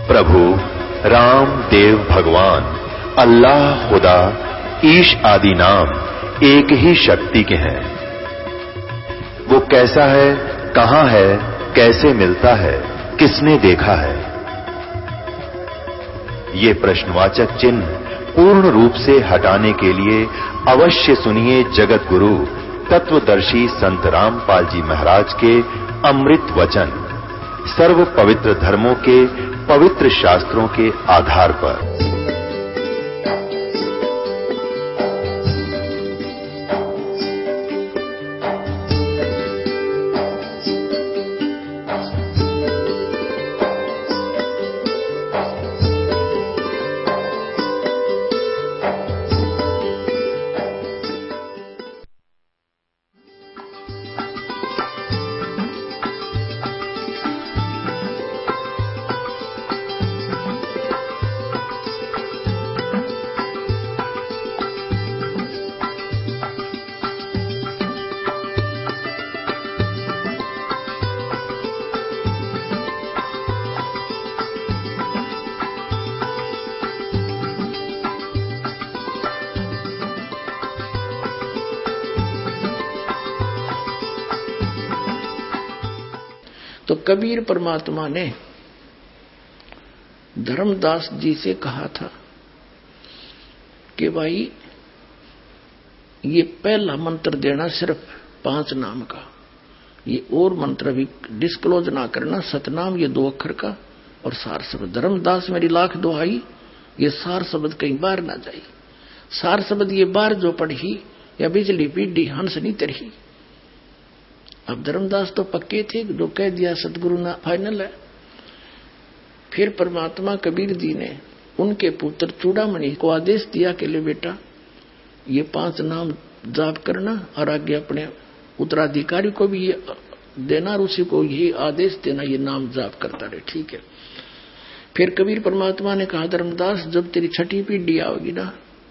प्रभु राम देव भगवान अल्लाह खुदा ईश आदि नाम एक ही शक्ति के हैं। वो कैसा है, कहां है, कैसे मिलता है, किसने देखा है? ये प्रश्नवाचक चिन्ह पूर्ण रूप से हटाने के लिए अवश्य सुनिए जगत गुरु तत्वदर्शी संत रामपाल जी महाराज के अमृत वचन, सर्व पवित्र धर्मों के पवित्र शास्त्रों के आधार पर। तो कबीर परमात्मा ने धर्मदास जी से कहा था कि भाई ये पहला मंत्र देना सिर्फ 5 नाम का, ये और मंत्र भी डिस्क्लोज ना करना, सतनाम ये 2 अक्षर का और सार शब्द। धर्मदास मेरी लाख दुहाई, ये सार शब्द कहीं बाहर ना जाए। सार शब्द ये बाहर जो पढ़ी या बिजली पीढ़ी हंस नहीं तरही। अब धर्मदास तो पक्के थे, जो कह दिया सतगुरु ना फाइनल है। फिर परमात्मा कबीर जी ने उनके पुत्र चूड़ामणि को आदेश दिया कि ले बेटा ये 5 नाम जाप करना और आगे अपने उत्तराधिकारी को भी ये देना और उसी को यही आदेश देना, ये नाम जाप करता रहे। ठीक है। फिर कबीर परमात्मा ने कहा धर्मदास जब तेरी 6ठी पीढ़ी आओगी ना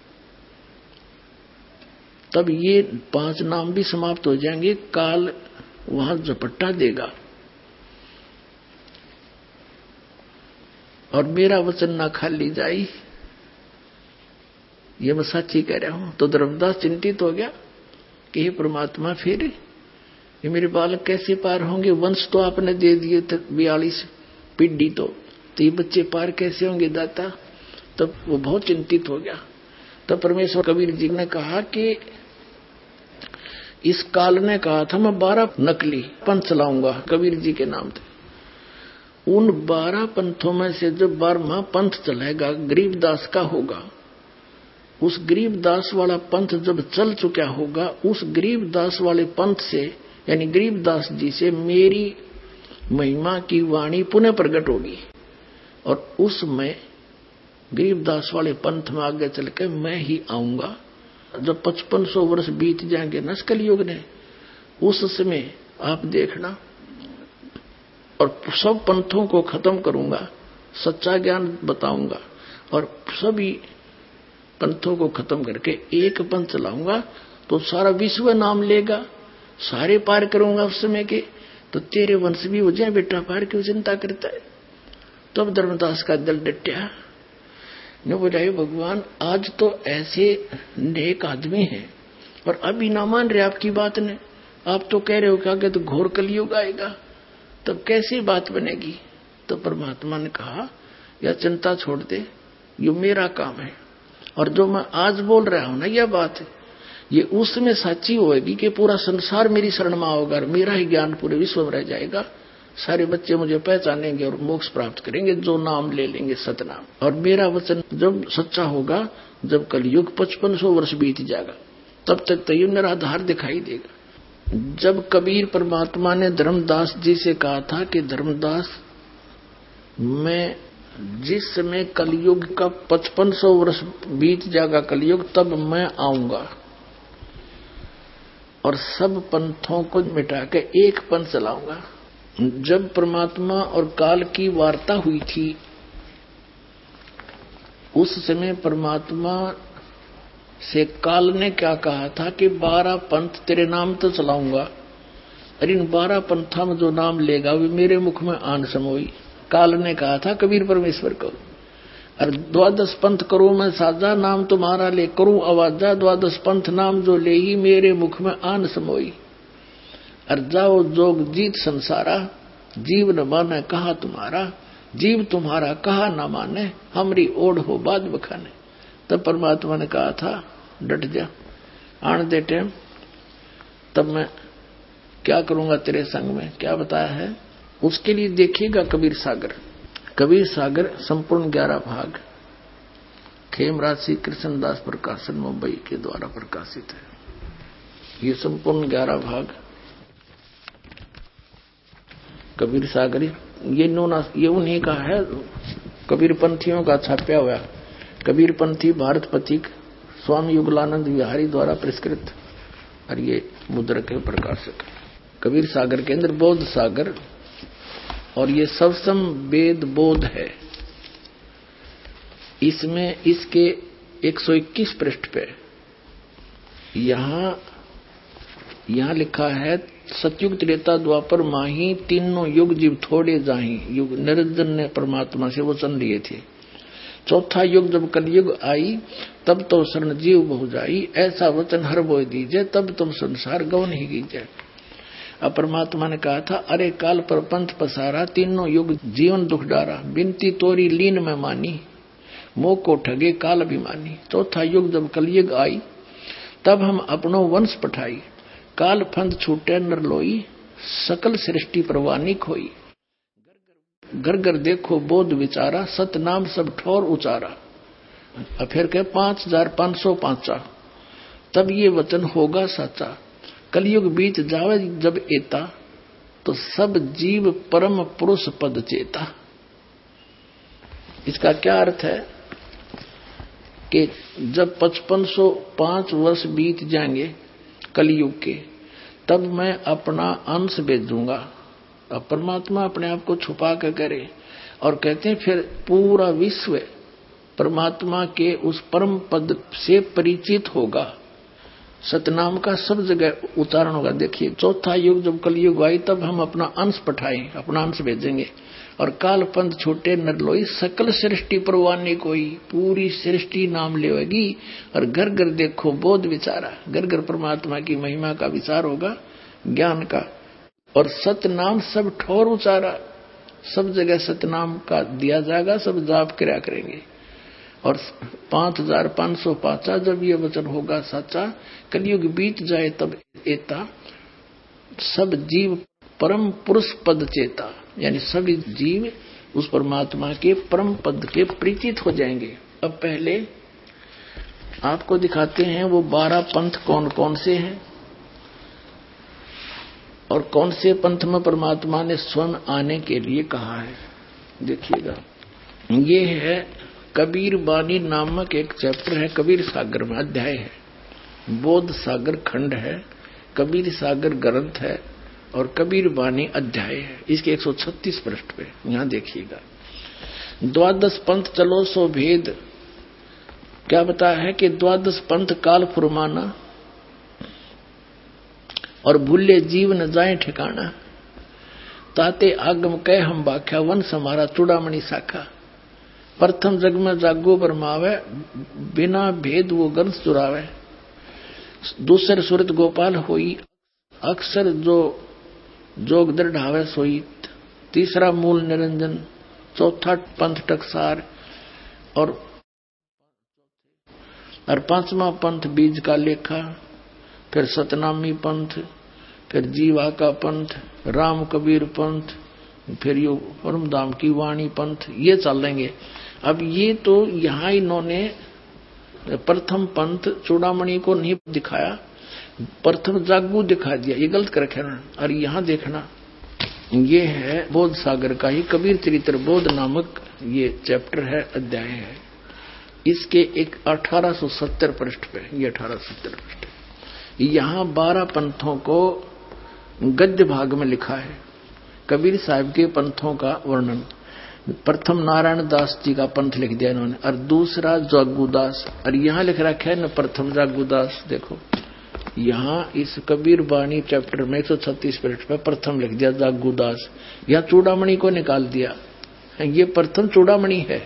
तब ये 5 नाम भी समाप्त हो जाएंगे, काल वहां झपट्टा देगा और मेरा वचन ना खाली जाई, ये मैं सच्ची कह रहा हूं। तो धर्मदास चिंतित हो गया कि हे परमात्मा फिर ये मेरे बालक कैसे पार होंगे? वंश तो आपने दे दिए थे 42 पीढ़ी, तो ये बच्चे पार कैसे होंगे दाता? तब वो बहुत चिंतित हो गया। तब परमेश्वर कबीर जी ने कहा कि इस काल ने कहा था मैं 12 नकली पंथ चलाऊंगा कबीर जी के नाम थे। उन 12 पंथों में से जो 12वां पंथ चलेगा गरीबदास का होगा। उस गरीबदास वाला पंथ जब चल चुका होगा, उस गरीबदास वाले पंथ से यानी गरीबदास जी से मेरी महिमा की वाणी पुनः प्रकट होगी और उसमें गरीबदास वाले पंथ में आगे चल के मैं ही आऊंगा। जब 5500 वर्ष बीत जाएंगे न कलयुग ने, उस समय आप देखना और सब पंथों को खत्म करूंगा, सच्चा ज्ञान बताऊंगा और सभी पंथों को खत्म करके एक पंथ चलाऊंगा तो सारा विश्व नाम लेगा, सारे पार करूंगा उस समय के। तो तेरे वंश भी हो जाए बेटा पार, क्यों चिंता करता है? तब धर्मदास का दिल डटया ने बोला भगवान आज तो ऐसे नेक आदमी हैं और अभी ना मान रहे आपकी बात ने। आप तो कह रहे हो कि आगे तो घोर कलयुग आएगा, तब कैसी बात बनेगी? तो परमात्मा ने कहा या चिंता छोड़ दे, ये मेरा काम है और जो मैं आज बोल रहा हूं ना यह बात है, ये उसमें सच्ची होगी कि पूरा संसार मेरी शरण में होगा और मेरा ही ज्ञान पूरे विश्व में रह जाएगा। सारे बच्चे मुझे पहचानेंगे और मोक्ष प्राप्त करेंगे जो नाम ले लेंगे सतनाम। और मेरा वचन जब सच्चा होगा, जब कलयुग 5500 वर्ष बीत जाएगा, तब तक तो ये निराधार दिखाई देगा। जब कबीर परमात्मा ने धर्मदास जी से कहा था कि धर्मदास मैं जिस समय कलयुग का 5500 वर्ष बीत जाएगा कलयुग, तब मैं आऊंगा और सब पंथों को मिटा के एक पंथ चलाऊंगा। जब परमात्मा और काल की वार्ता हुई थी उस समय परमात्मा से काल ने क्या कहा था कि 12 पंथ तेरे नाम तो चलाऊंगा, और इन 12 पंथा में जो नाम लेगा वे मेरे मुख में आन समोई। काल ने कहा था कबीर परमेश्वर को। और द्वादश पंथ करो मैं साजा, नाम तुम्हारा ले करूं आवाजा, द्वादश पंथ नाम जो ले ही मेरे मुख में आन समोई। और जाओ जोग जीत संसारा, जीव न माने कहा तुम्हारा, जीव तुम्हारा कहा न माने, हमरी ओढ़ हो बाद बखाने। तब परमात्मा ने कहा था डट जा, आन दे टाइम, तब मैं क्या करूंगा तेरे संग में। क्या बताया है उसके लिए, देखिएगा कबीर सागर। कबीर सागर संपूर्ण 11 भाग खेमराज श्री कृष्णदास प्रकाशन मुंबई के द्वारा प्रकाशित है। ये संपूर्ण 11 भाग कबीर सागर ये उन्हीं का है, कबीर पंथियों का छापा हुआ। कबीर पंथी भारत पथिक स्वामी युगलानंद विहारी द्वारा पुरस्कृत, और ये मुद्रक के प्रकाशक। कबीर सागर के अंदर बोध सागर और ये सबसम वेद बोध है। इसमें इसके 121 पृष्ठ पे यहां लिखा है, सतयुग त्रेता द्वापर माही, तीनों युग जीव थोड़े जाही। युग निरंजन ने परमात्मा से वचन लिए थे। चौथा युग जब कलयुग आई, तब तो शरण जीव बहु जाई, ऐसा वचन हर बोय दीजिए, तब तुम संसार गौन ही कीजिए। अब परमात्मा ने कहा था, अरे काल पर पंथ पसारा, तीनों युग जीवन दुख डारा, बिनती तोरी लीन में मानी, मोह को ठगे काल अभिमानी। चौथा युग जब कलयुग आई, तब हम अपनो वंश पठाई, काल फंद छूटे नर लोई, सकल सृष्टि परवानी खोई। घर घर देखो बोध विचारा, सत नाम सब ठोर उचारा। अब फिर कहे 5505, तब ये वचन होगा साचा, कलयुग बीत जावे जब एता, तो सब जीव परम पुरुष पद चेता। इसका क्या अर्थ है कि जब 5505 वर्ष बीत जाएंगे कलयुग के, तब मैं अपना अंश भेजूंगा। अब परमात्मा अपने आप को छुपा कर करे, और कहते हैं फिर पूरा विश्व परमात्मा के उस परम पद से परिचित होगा। सतनाम का सब जगह उच्चारण होगा। देखिए, चौथा युग जब कलयुग आई, तब हम अपना अंश पठाएं, अपना अंश भेजेंगे, और काल पंथ छोटे नर लोई, सकल सृष्टि परवानी कोई। पूरी सृष्टि नाम लेगी, और घर घर देखो बोध विचारा, घर घर परमात्मा की महिमा का विचार होगा, ज्ञान का। और सतनाम सब ठोर उचारा, सब जगह सतनाम का दिया जाएगा, सब जाप क्रिया करेंगे। और 5505 जब ये वचन होगा साचा, कलयुग बीत जाए तब एता, सब जीव परम पुरुष पद चेता, यानी सभी जीव उस परमात्मा के परम पद के परिचित हो जाएंगे। अब पहले आपको दिखाते हैं वो 12 पंथ कौन कौन से हैं, और कौन से पंथ में परमात्मा ने स्वयं आने के लिए कहा है। देखिएगा, ये है कबीर बानी नामक एक चैप्टर है, कबीर सागर में अध्याय है, बोध सागर खंड है, कबीर सागर ग्रंथ है, और कबीर बानी अध्याय है। इसके 136 पृष्ठ पे यहां देखिएगा, द्वादश पंथ चलो सो भेद। क्या बताया है कि द्वादश पंथ काल फुरमाना, और भूले जीव न जाए ठिकाना, ताते आगम कह हम बाख्या, वंश हमारा चूड़ामणि शाखा। प्रथम जग में जागो बरमावे, बिना भेद वो गंस चुरावे। दूसर सुरत गोपाल होई, अक्सर जो जोग दृढ़ावे सोई। तीसरा मूल निरंजन, चौथा पंथ टकसार, और पांचवा पंथ बीज का लेखा, फिर सतनामी पंथ, फिर जीवा का पंथ, राम कबीर पंथ, फिर यो परमधाम की वाणी पंथ, ये चलेंगे। अब ये तो यहाँ इन्होंने प्रथम पंथ चूड़ामणि को नहीं दिखाया, प्रथम जागू दिखा दिया, ये गलत कर रखे ना। और यहाँ देखना, ये है बोध सागर का ही कबीर चरित्र बोध नामक ये चैप्टर है, अध्याय है। इसके एक 1870 पृष्ठ पे, ये 1870 पृष्ठ है। यहाँ 12 पंथों को गद्य भाग में लिखा है, कबीर साहब के पंथों का वर्णन। प्रथम नारायण दास जी का पंथ लिख दिया इन्होंने, और दूसरा जागूदास, और यहाँ लिख रखा है न प्रथम जागूदास। देखो यहाँ इस कबीर बाणी चैप्टर में 136 पृष्ठ पर प्रथम लिख दिया जागूदास, यहाँ चूड़ामणि को निकाल दिया। ये प्रथम चूड़ामणि है।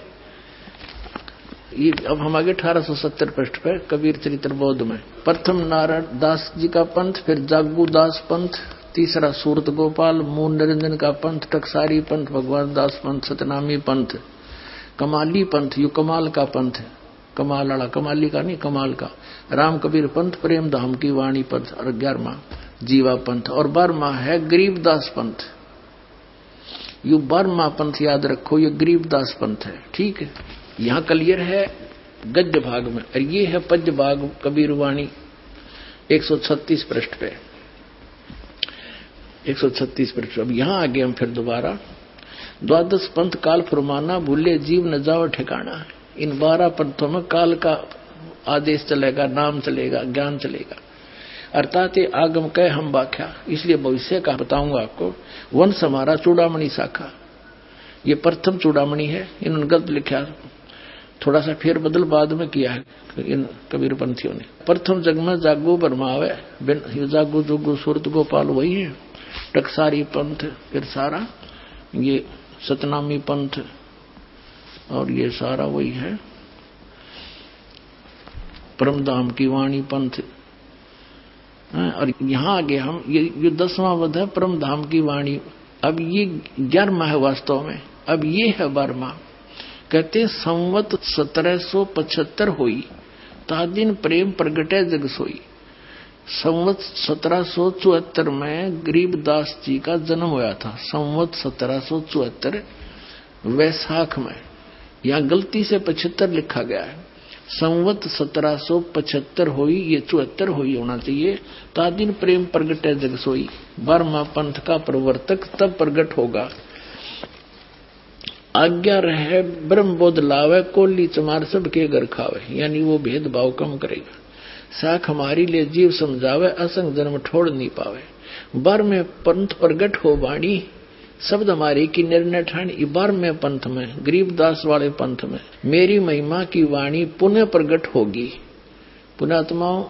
ये अब हम आगे 1870 पृष्ठ पे कबीर चरित्र बोध में प्रथम नारायण दास जी का पंथ, फिर जागू दास पंथ, तीसरा सूरत गोपाल मूल निरंजन का पंथ, टकसारी पंथ, भगवान दास पंथ, सतनामी पंथ, कमाली पंथ, यू कमाल का पंथ, कमाल वाला, कमाली का नहीं कमाल का, राम कबीर पंथ, प्रेम धाम की वाणी पंथ, और 11वां जीवा पंथ, और 12वां है गरीबदास पंथ। यू 12वां पंथ याद रखो, ये गरीबदास पंथ है। ठीक है, यहां क्लियर है गद्य भाग में, और ये है पद्य भाग कबीर वाणी 136 पृष्ठ पे, 136 पृष्ठ। अब यहां आगे हम फिर दोबारा 12 पंथ काल फरमाना, भूले जीव न जाओ ठिकाना। इन 12 पंथों में काल का आदेश चलेगा, नाम चलेगा, ज्ञान चलेगा, अर्थात आगम कह हम व्याख्या, इसलिए भविष्य का बताऊंगा आपको। वंश हमारा चूड़ामणि शाखा, ये प्रथम चूड़ामणि है। इन्होंने गलत लिखा, थोड़ा सा फेर बदल बाद में किया है इन कबीर पंथियों ने। प्रथम जग में जागो बरमावे, जागो जोगो सूरत गोपाल वही है, टकसारी पंथ, फिर सारा ये सतनामी पंथ, और ये सारा वही है परमधाम की वाणी पंथ। और यहां आगे हम ये 10वां वध है परमधाम की वाणी। अब ये 11वां है वास्तव में, अब ये है 12वां। कहते संवत 1775 हुई, ता दिन प्रेम प्रगटे जग सोई। संवत 1774 में गरीबदास जी का जन्म हुआ था, संवत 1774 वैशाख में। यहां गलती से 75 लिखा गया है, संवत 1775 हुई, ये 74 हुई होना चाहिए। ता दिन प्रेम प्रगटे जग सोई, 12वां पंथ का प्रवर्तक तब प्रगट होगा। आज्ञा रहे ब्रह्म बोध लावे, कोली चमार सबके घर खावे, यानी वो भेदभाव कम करेगा। साख हमारी ले जीव समझावे, असंग जन्म ठोड़ नहीं पावे। 12वें पंथ प्रगट हो वाणी, शब्द हमारी की निर्णय ठानी। 12वें पंथ में, गरीबदास वाले पंथ में, मेरी महिमा की वाणी पुनः प्रगट होगी। पुण्यात्माओं,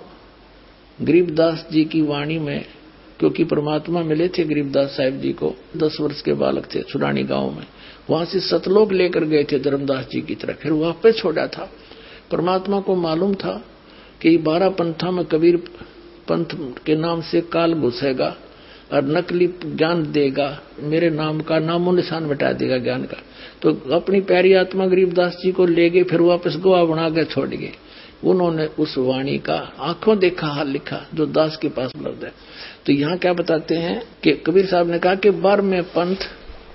गरीबदास जी की वाणी में, क्योंकि परमात्मा मिले थे गरीबदास साहिब जी को, 10 वर्ष के बालक थे, सुरानी गांव में। वहां से सतलोक लेकर गए थे धर्मदास जी की तरफ, फिर वापस छोड़ा था। परमात्मा को मालूम था कि 12 पंथा में कबीर पंथ के नाम से काल घुसेगा और नकली ज्ञान देगा, मेरे नाम का नामो निशान मिटा देगा ज्ञान का। तो अपनी प्यारी आत्मा गरीबदास जी को ले गए, फिर वापस गोवा बना कर छोड़ गए। उन्होंने उस वाणी का आंखों देखा हाल लिखा, जो दास के पास उपलब्ध है। तो यहाँ क्या बताते हैं कि कबीर साहब ने कहा कि 12वें पंथ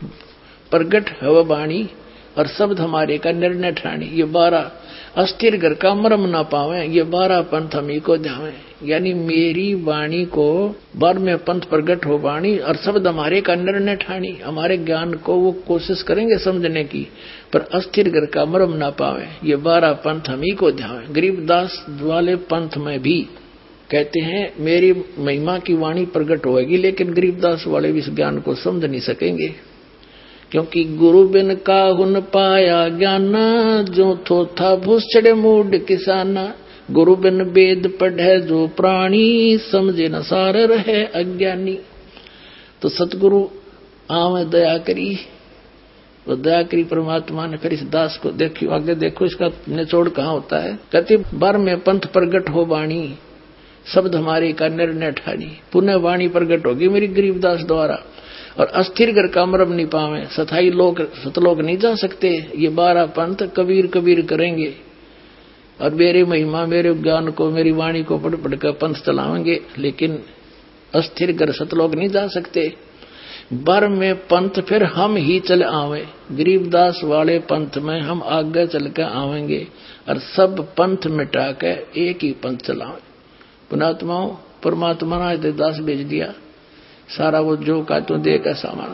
प्रगट है वाणी, और शब्द हमारे का निर्णय ठानी। ये 12 अस्थिर घर का मरम ना पावे, ये 12 पंथ हमी को ध्यावे। यानी मेरी वाणी को 12वें पंथ प्रगट हो वाणी, और शब्द हमारे का निर्णय ठानी। हमारे ज्ञान को वो कोशिश करेंगे समझने की, पर अस्थिर घर का मरम ना पावे, ये 12 पंथ हमी को ध्यावे। गरीबदास वाले पंथ में भी कहते हैं मेरी महिमा की वाणी प्रगट होगी, लेकिन गरीबदास वाले भी इस ज्ञान को समझ नहीं सकेंगे, क्योंकि गुरु बिन काहुन पाया ज्ञाना, जो थो था भूस चढ़े मूड किसाना। गुरु बिन वेद पढ़े जो प्राणी, समझे न सार रहे अज्ञानी। तो सतगुरु आवे दया करी, वो दया करी परमात्मा ने। फिर इस दास को देखियो, आगे देखो इसका निचोड़ कहाँ होता है। कहते 12वें पंथ प्रगट हो वाणी, शब्द हमारे का निर्णय ठानी। पुनः वाणी प्रगट होगी मेरी गरीबदास द्वारा, और अस्थिर घर का मरम नहीं पावे, सथाई लोग सतलोक नहीं जा सकते। ये 12 पंथ कबीर कबीर करेंगे, और मेरे महिमा मेरे ज्ञान को मेरी वाणी को पढ़ पढ़ कर पंथ चलावेंगे, लेकिन अस्थिर घर सतलोक नहीं जा सकते। 12वें पंथ फिर हम ही चले आवे, गरीबदास वाले पंथ में हम आगे चल कर आवेंगे, और सब पंथ मिटा के एक ही पंथ चलावे। पुणात्माओं, परमात्मा ने दास भेज दिया, सारा वो जो का तो दे का सामान।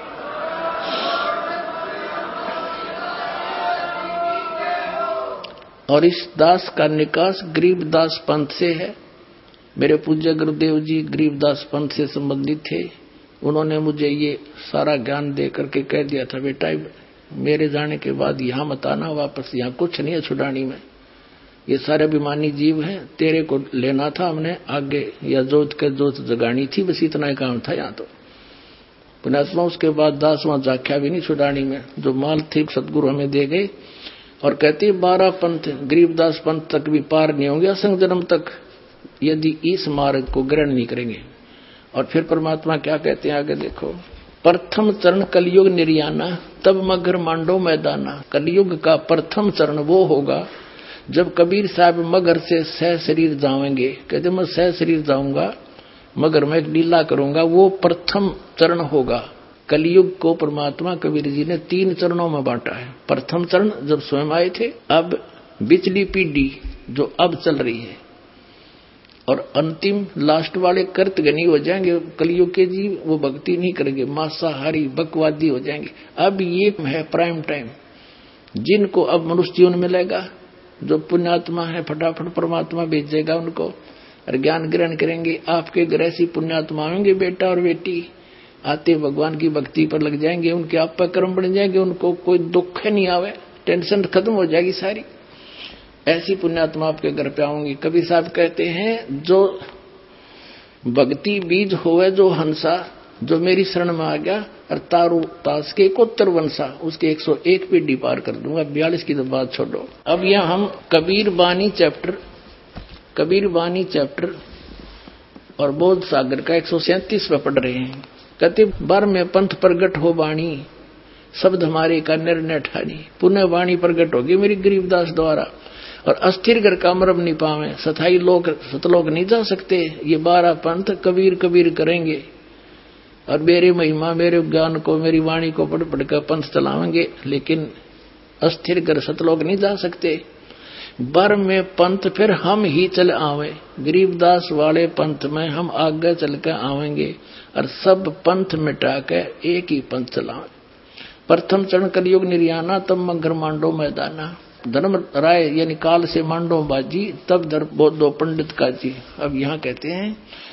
और इस दास का निकास गरीबदास पंथ से है। मेरे पूज्य गुरुदेव जी गरीबदास पंथ से संबंधित थे। उन्होंने मुझे ये सारा ज्ञान दे करके कह दिया था, बेटा मेरे जाने के बाद यहाँ मत आना वापस, यहाँ कुछ नहीं है छुड़ानी में, ये सारे अभिमानी जीव हैं, तेरे को लेना था हमने आगे, या जोत के जोत जगानी थी, बस इतना ही काम था यहाँ। तो पुण्यात्मा उसके बाद 10वां जाख्या भी नहीं छुड़ानी में, जो माल थी सदगुरु हमें दे गए। और कहते 12 पंथ गरीबदास पंथ तक भी पार नहीं होंगे असंग जन्म तक, यदि इस मार्ग को ग्रहण नहीं करेंगे। और फिर परमात्मा क्या कहते हैं आगे देखो, प्रथम चरण कलयुग निर्याना तब मगर मांडो मैदाना। कलयुग का प्रथम चरण वो होगा जब कबीर साहब मगर से सह शरीर जाएंगे। कहते मैं सह शरीर जाऊंगा मगर मैं एक लीला करूंगा, वो प्रथम चरण होगा। कलयुग को परमात्मा कबीर जी ने 3 चरणों में बांटा है। प्रथम चरण जब स्वयं आए थे, अब बिचली पीढ़ी जो अब चल रही है, और अंतिम लास्ट वाले कर्तगनी हो जाएंगे कलयुग के जीव, वो भक्ति नहीं करेंगे, मांसाहारी बकवादी हो जाएंगे। अब ये है प्राइम टाइम, जिनको अब मनुष्य जीवन मिलेगा, जो पुण्यात्मा है फटाफट परमात्मा भेजेगा उनको और ज्ञान ग्रहण करेंगे। आपके घर ऐसी पुण्यात्मा होंगे बेटा और बेटी, आते भगवान की भक्ति पर लग जाएंगे, उनके आप पर कर्म बन जाएंगे, उनको कोई दुख नहीं आवे, टेंशन खत्म हो जाएगी सारी। ऐसी पुण्यात्मा आपके घर पे आऊंगी। कबीर साहब कहते हैं जो भक्ति बीज होवे जो हंसा, जो मेरी शरण में आ गया और तारू तास के 71 वंशा, उसके 101 पीढ़ी पार कर दूंगा। 42 की तो बात छोड़ो। अब यहाँ हम कबीर बानी चैप्टर और बोध सागर का 137 में पढ़ रहे हैं। कहते बर में पंथ प्रगट हो बाणी, शब्द हमारे का निर्णय ठानी। पुण्य वाणी प्रगट होगी मेरी गरीबदास द्वारा, और अस्थिर घर का मरम नहीं पावे, सथाई लोग सतलोक नहीं जा सकते। ये 12 पंथ कबीर कबीर करेंगे और मेरी महिमा मेरे ज्ञान को मेरी वाणी को पढ़ पढ़ कर पंथ चलावेंगे, लेकिन अस्थिर घर सतलोक नहीं जा सकते। बर में पंथ फिर हम ही चल आवे, गरीबदास वाले पंथ में हम आगे चल कर आवेंगे और सब पंथ मिटा के एक ही पंथ चलावे। प्रथम चरण कलयुग निर्याना तब मगर मांडो मैदाना। धर्म राय यानी काल से मांडो बाजी, तब धर बोधो पंडित काजी। अब यहाँ कहते हैं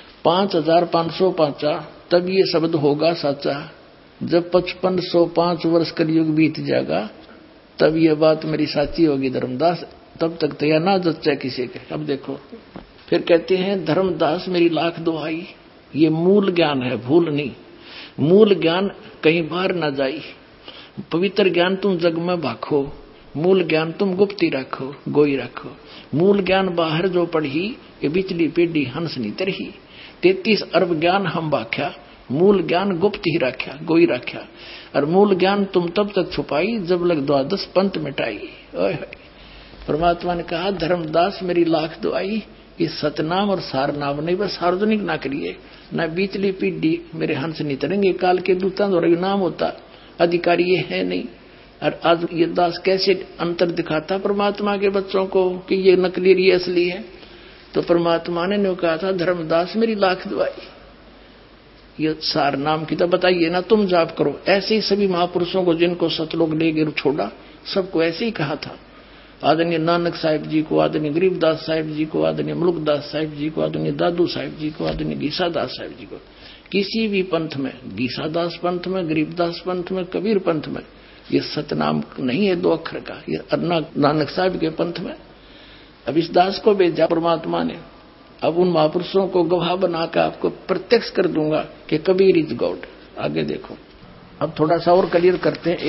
5505 तब ये शब्द होगा साचा, जब 5505 वर्ष कलयुग बीत जाएगा तब ये बात मेरी साची होगी धर्मदास, तब तक तो यह ना जच्चा किसी के। अब देखो फिर कहते हैं धर्मदास मेरी लाख दुहाई, ये मूल ज्ञान है भूल नहीं। मूल ज्ञान कहीं बाहर ना जाई, पवित्र ज्ञान तुम जग में भाखो, मूल ज्ञान तुम गुप्ती रखो गोई रखो। मूल ज्ञान बाहर जो पढ़ी ये बिचली पीढ़ी हंस नी तरही। 33 अरब ज्ञान हम बाख्या, मूल ज्ञान गुप्त ही रख्या गोई रख्या। और मूल ज्ञान तुम तब तक छुपाई जब लग 12 पंथ मिटाई। परमात्मा ने कहा धर्मदास मेरी लाख दुआई, ये सतनाम और सारनाम नहीं बस सार्वजनिक ना करिए, न बीचली पीढ़ी मेरे हंस नहीं तरेंगे। काल के दूता द्वारा नाम होता, अधिकारी ये है नहीं। और आज ये दास कैसे अंतर दिखाता परमात्मा के बच्चों को कि ये नकली ये असली है। तो परमात्मा ने कहा था धर्मदास मेरी लाख दुआई, ये सार नाम की तो बताइए ना तुम जाप करो। ऐसे ही सभी महापुरुषों को जिनको सतलोक ले गए छोड़ा, सबको ऐसे ही कहा था। आदरणीय नानक साहिब जी को, आदरणीय गरीबदास साहिब जी को, आदरणीय मुलुकदास साहिब जी को, आदरणीय दादू साहिब जी को, आदरणीय गीसादास साहिब जी को। किसी भी पंथ में, गीसादास पंथ में, गरीबदास पंथ में, कबीर पंथ में ये सतनाम नहीं है 2 अक्षर का। ये नानक साहिब के पंथ में अब इस दास को भेजा परमात्मा ने। अब उन महापुरुषों को गवाह बनाकर आपको प्रत्यक्ष कर दूंगा कि कबीर इज गॉड। आगे देखो, अब थोड़ा सा और क्लियर करते हैं।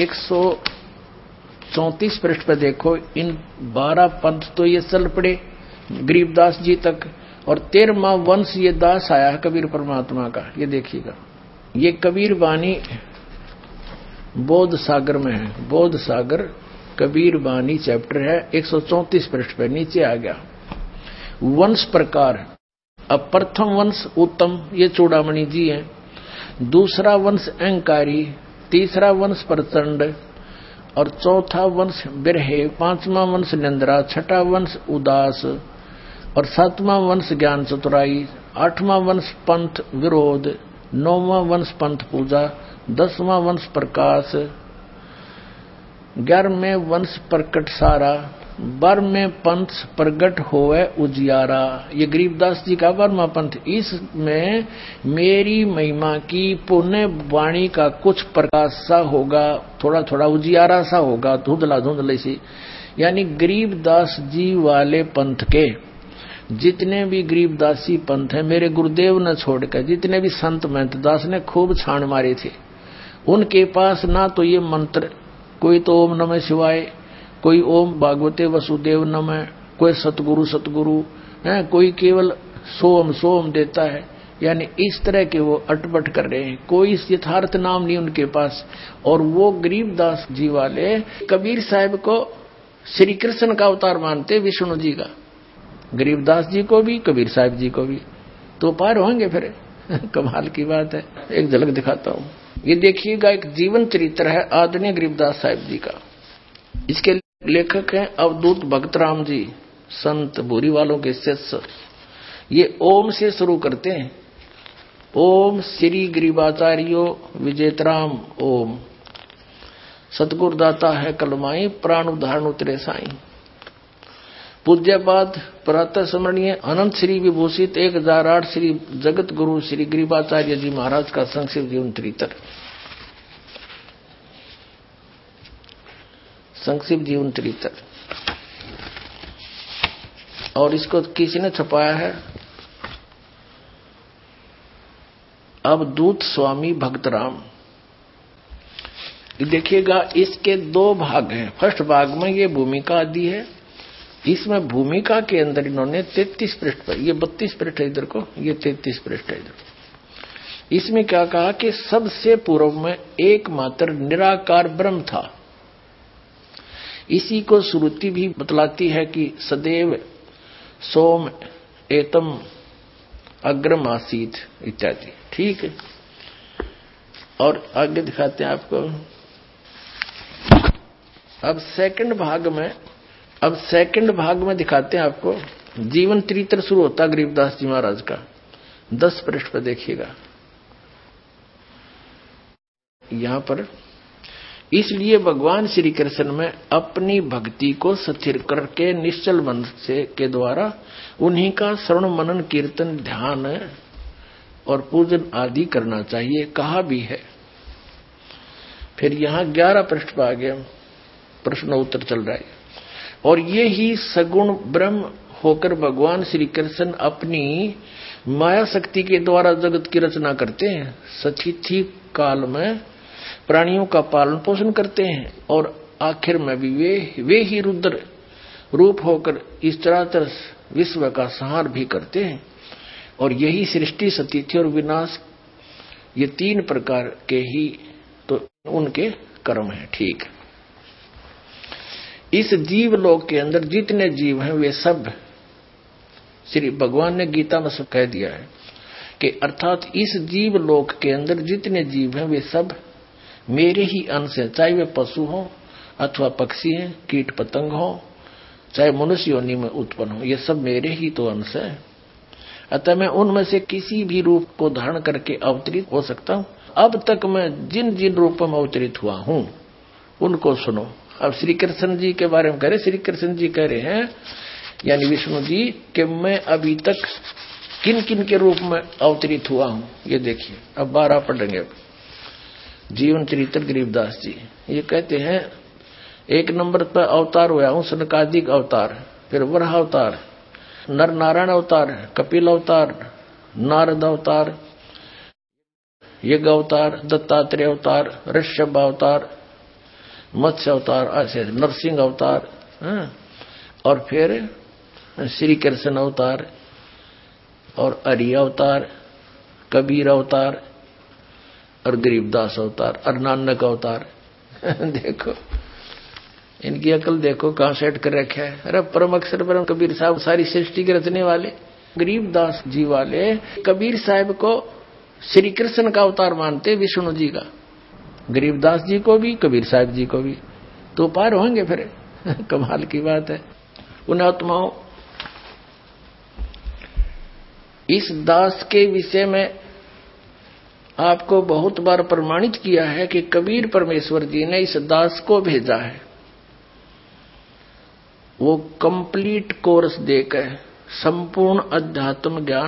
134 पृष्ठ पे देखो, इन 12 पंथ तो ये चल पड़े गरीबदास जी तक, और 13वां वंश ये दास आया है कबीर परमात्मा का। ये देखिएगा, ये कबीर वाणी बोध सागर में है। बोध सागर कबीर वाणी चैप्टर है, 134 पृष्ठ पे नीचे आ गया। वंश प्रकार, अब प्रथम वंश उत्तम ये चूड़ामणि जी हैं, दूसरा वंश अहंकारी, तीसरा वंश प्रचंड, और चौथा वंश बिरहे, 5वां वंश निंद्रा, 6वां वंश उदास, और 7वां वंश ज्ञान चतुराई, 8वां वंश पंथ विरोध, 9वां वंश पंथ पूजा, 10वां वंश प्रकाश, 11वें वंश प्रकट सारा, 12वें पंथ प्रगट होवे उजियारा। ये गरीबदास जी का 12वां पंथ। इसमें मेरी महिमा की पुण्य वाणी का कुछ प्रकाश सा होगा, थोड़ा थोड़ा उजियारा सा होगा, धुंधला धुंधले सी। यानी गरीबदास जी वाले पंथ के जितने भी गरीबदासी पंथ है मेरे गुरुदेव ने छोड़कर, जितने भी संत महंत दास ने खूब छान मारे थे, उनके पास ना तो ये मंत्र, कोई तो ओम नमः शिवाय, कोई ओम भागवते वसुदेव नमः, कोई सतगुरु सतगुरु है, कोई केवल सोम सोम देता है, यानी इस तरह के वो अटपट कर रहे हैं। कोई यथार्थ नाम नहीं उनके पास। और वो गरीबदास जी वाले कबीर साहब को श्री कृष्ण का अवतार मानते, विष्णु जी का, गरीबदास जी को भी कबीर साहब जी को भी, तो पार होंगे फिर। कमाल की बात है। एक झलक दिखाता हूँ, ये देखिएगा, एक जीवन चरित्र है आदरणीय गरीबदास साहब जी का। इसके लेखक हैं अवधूत भक्तराम जी, संत भूरी वालों के शिष्य। ये ओम से शुरू करते हैं, ओम श्री गरीबाचार्यो विजेतराम ओम, सतगुरु दाता है कलमाई, प्राण उदाहरण उतरे साई। पूज्यपाद प्रातः स्मरणीय अनंत श्री विभूषित 1008 श्री जगत गुरु श्री गरीबाचार्य जी महाराज का संक्षिप्त जीवन चरित्र, संक्षिप्त जीवन चरित्र। और इसको किसी ने छपाया है, अवधूत स्वामी भक्तराम। देखिएगा, इसके 2 भाग हैं। फर्स्ट भाग में ये भूमिका आदि है, इसमें भूमिका के अंदर इन्होंने 33 पृष्ठ पर, ये 32 पृष्ठ है इधर को, ये 33 पृष्ठ है इधर। इसमें क्या कहा कि सबसे पूर्व में एकमात्र निराकार ब्रह्म था। इसी को श्रुति भी बतलाती है कि सदैव सोम एतम अग्रम आसीत इत्यादि। ठीक है, और आगे दिखाते हैं आपको। अब सेकंड भाग में दिखाते हैं आपको, जीवन चरित्र शुरू होता गरीबदास जी महाराज का। 10 पृष्ठ पर देखिएगा, यहां पर, इसलिए भगवान श्री कृष्ण में अपनी भक्ति को स्थिर करके निश्चल मन से के द्वारा उन्हीं का श्रवण मनन कीर्तन ध्यान और पूजन आदि करना चाहिए, कहा भी है। फिर यहां 11 पृष्ठ पर आगे प्रश्न उत्तर चल रहा है। और ये ही सगुण ब्रह्म होकर भगवान श्री कृष्ण अपनी माया शक्ति के द्वारा जगत की रचना करते हैं, सतिथि काल में प्राणियों का पालन पोषण करते हैं, और आखिर में भी वे ही रुद्र रूप होकर इस चराचर विश्व का संहार भी करते हैं। और यही सृष्टि सतिथि और विनाश, ये 3 प्रकार के ही तो उनके कर्म हैं। ठीक, इस जीव लोक के अंदर जितने जीव हैं वे सब, श्री भगवान ने गीता में सब कह दिया है कि अर्थात इस जीव लोक के अंदर जितने जीव हैं वे सब मेरे ही अंश हैं, चाहे वे पशु हों अथवा पक्षी हैं, कीट पतंग हों, चाहे मनुष्य योनि में उत्पन्न हो, ये सब मेरे ही तो अंश है। अतः मैं उनमें से किसी भी रूप को धारण करके अवतरित हो सकता हूं। अब तक मैं जिन जिन रूपों में अवतरित हुआ हूं उनको सुनो। अब श्री कृष्ण जी के बारे में कह रहे, श्री कृष्ण जी कह रहे हैं यानी विष्णु जी कि मैं अभी तक किन किन के रूप में अवतरित हुआ हूं, ये देखिए। अब 12 पढ़ेंगे। अब जीवन चरित्र गरीबदास जी ये कहते हैं, 1 नंबर पर अवतार हुआ हूं सनकादिक अवतार, फिर वराह अवतार, नर नारायण अवतार, कपिल अवतार, नारद अवतार, यज्ञ अवतार, दत्तात्रेय अवतार, ऋषभ अवतार, मत्स्य अवतार, ऐसे नरसिंह अवतार, और फिर श्री कृष्ण अवतार, और हरि अवतार, कबीर अवतार, और गरीबदास अवतार, और नानक अवतार। देखो इनकी अकल देखो कहां सेट कर रखा है। अरे परम अक्षर परम कबीर साहब सारी सृष्टि के रचने वाले, गरीबदास जी वाले कबीर साहब को श्री कृष्ण का अवतार मानते, विष्णु जी का, गरीबदास जी को भी कबीर साहब जी को भी, तो पार होंगे फिर। कमाल की बात है। उन आत्माओं, इस दास के विषय में आपको बहुत बार प्रमाणित किया है कि कबीर परमेश्वर जी ने इस दास को भेजा है। वो कंप्लीट कोर्स देकर संपूर्ण अध्यात्म ज्ञान,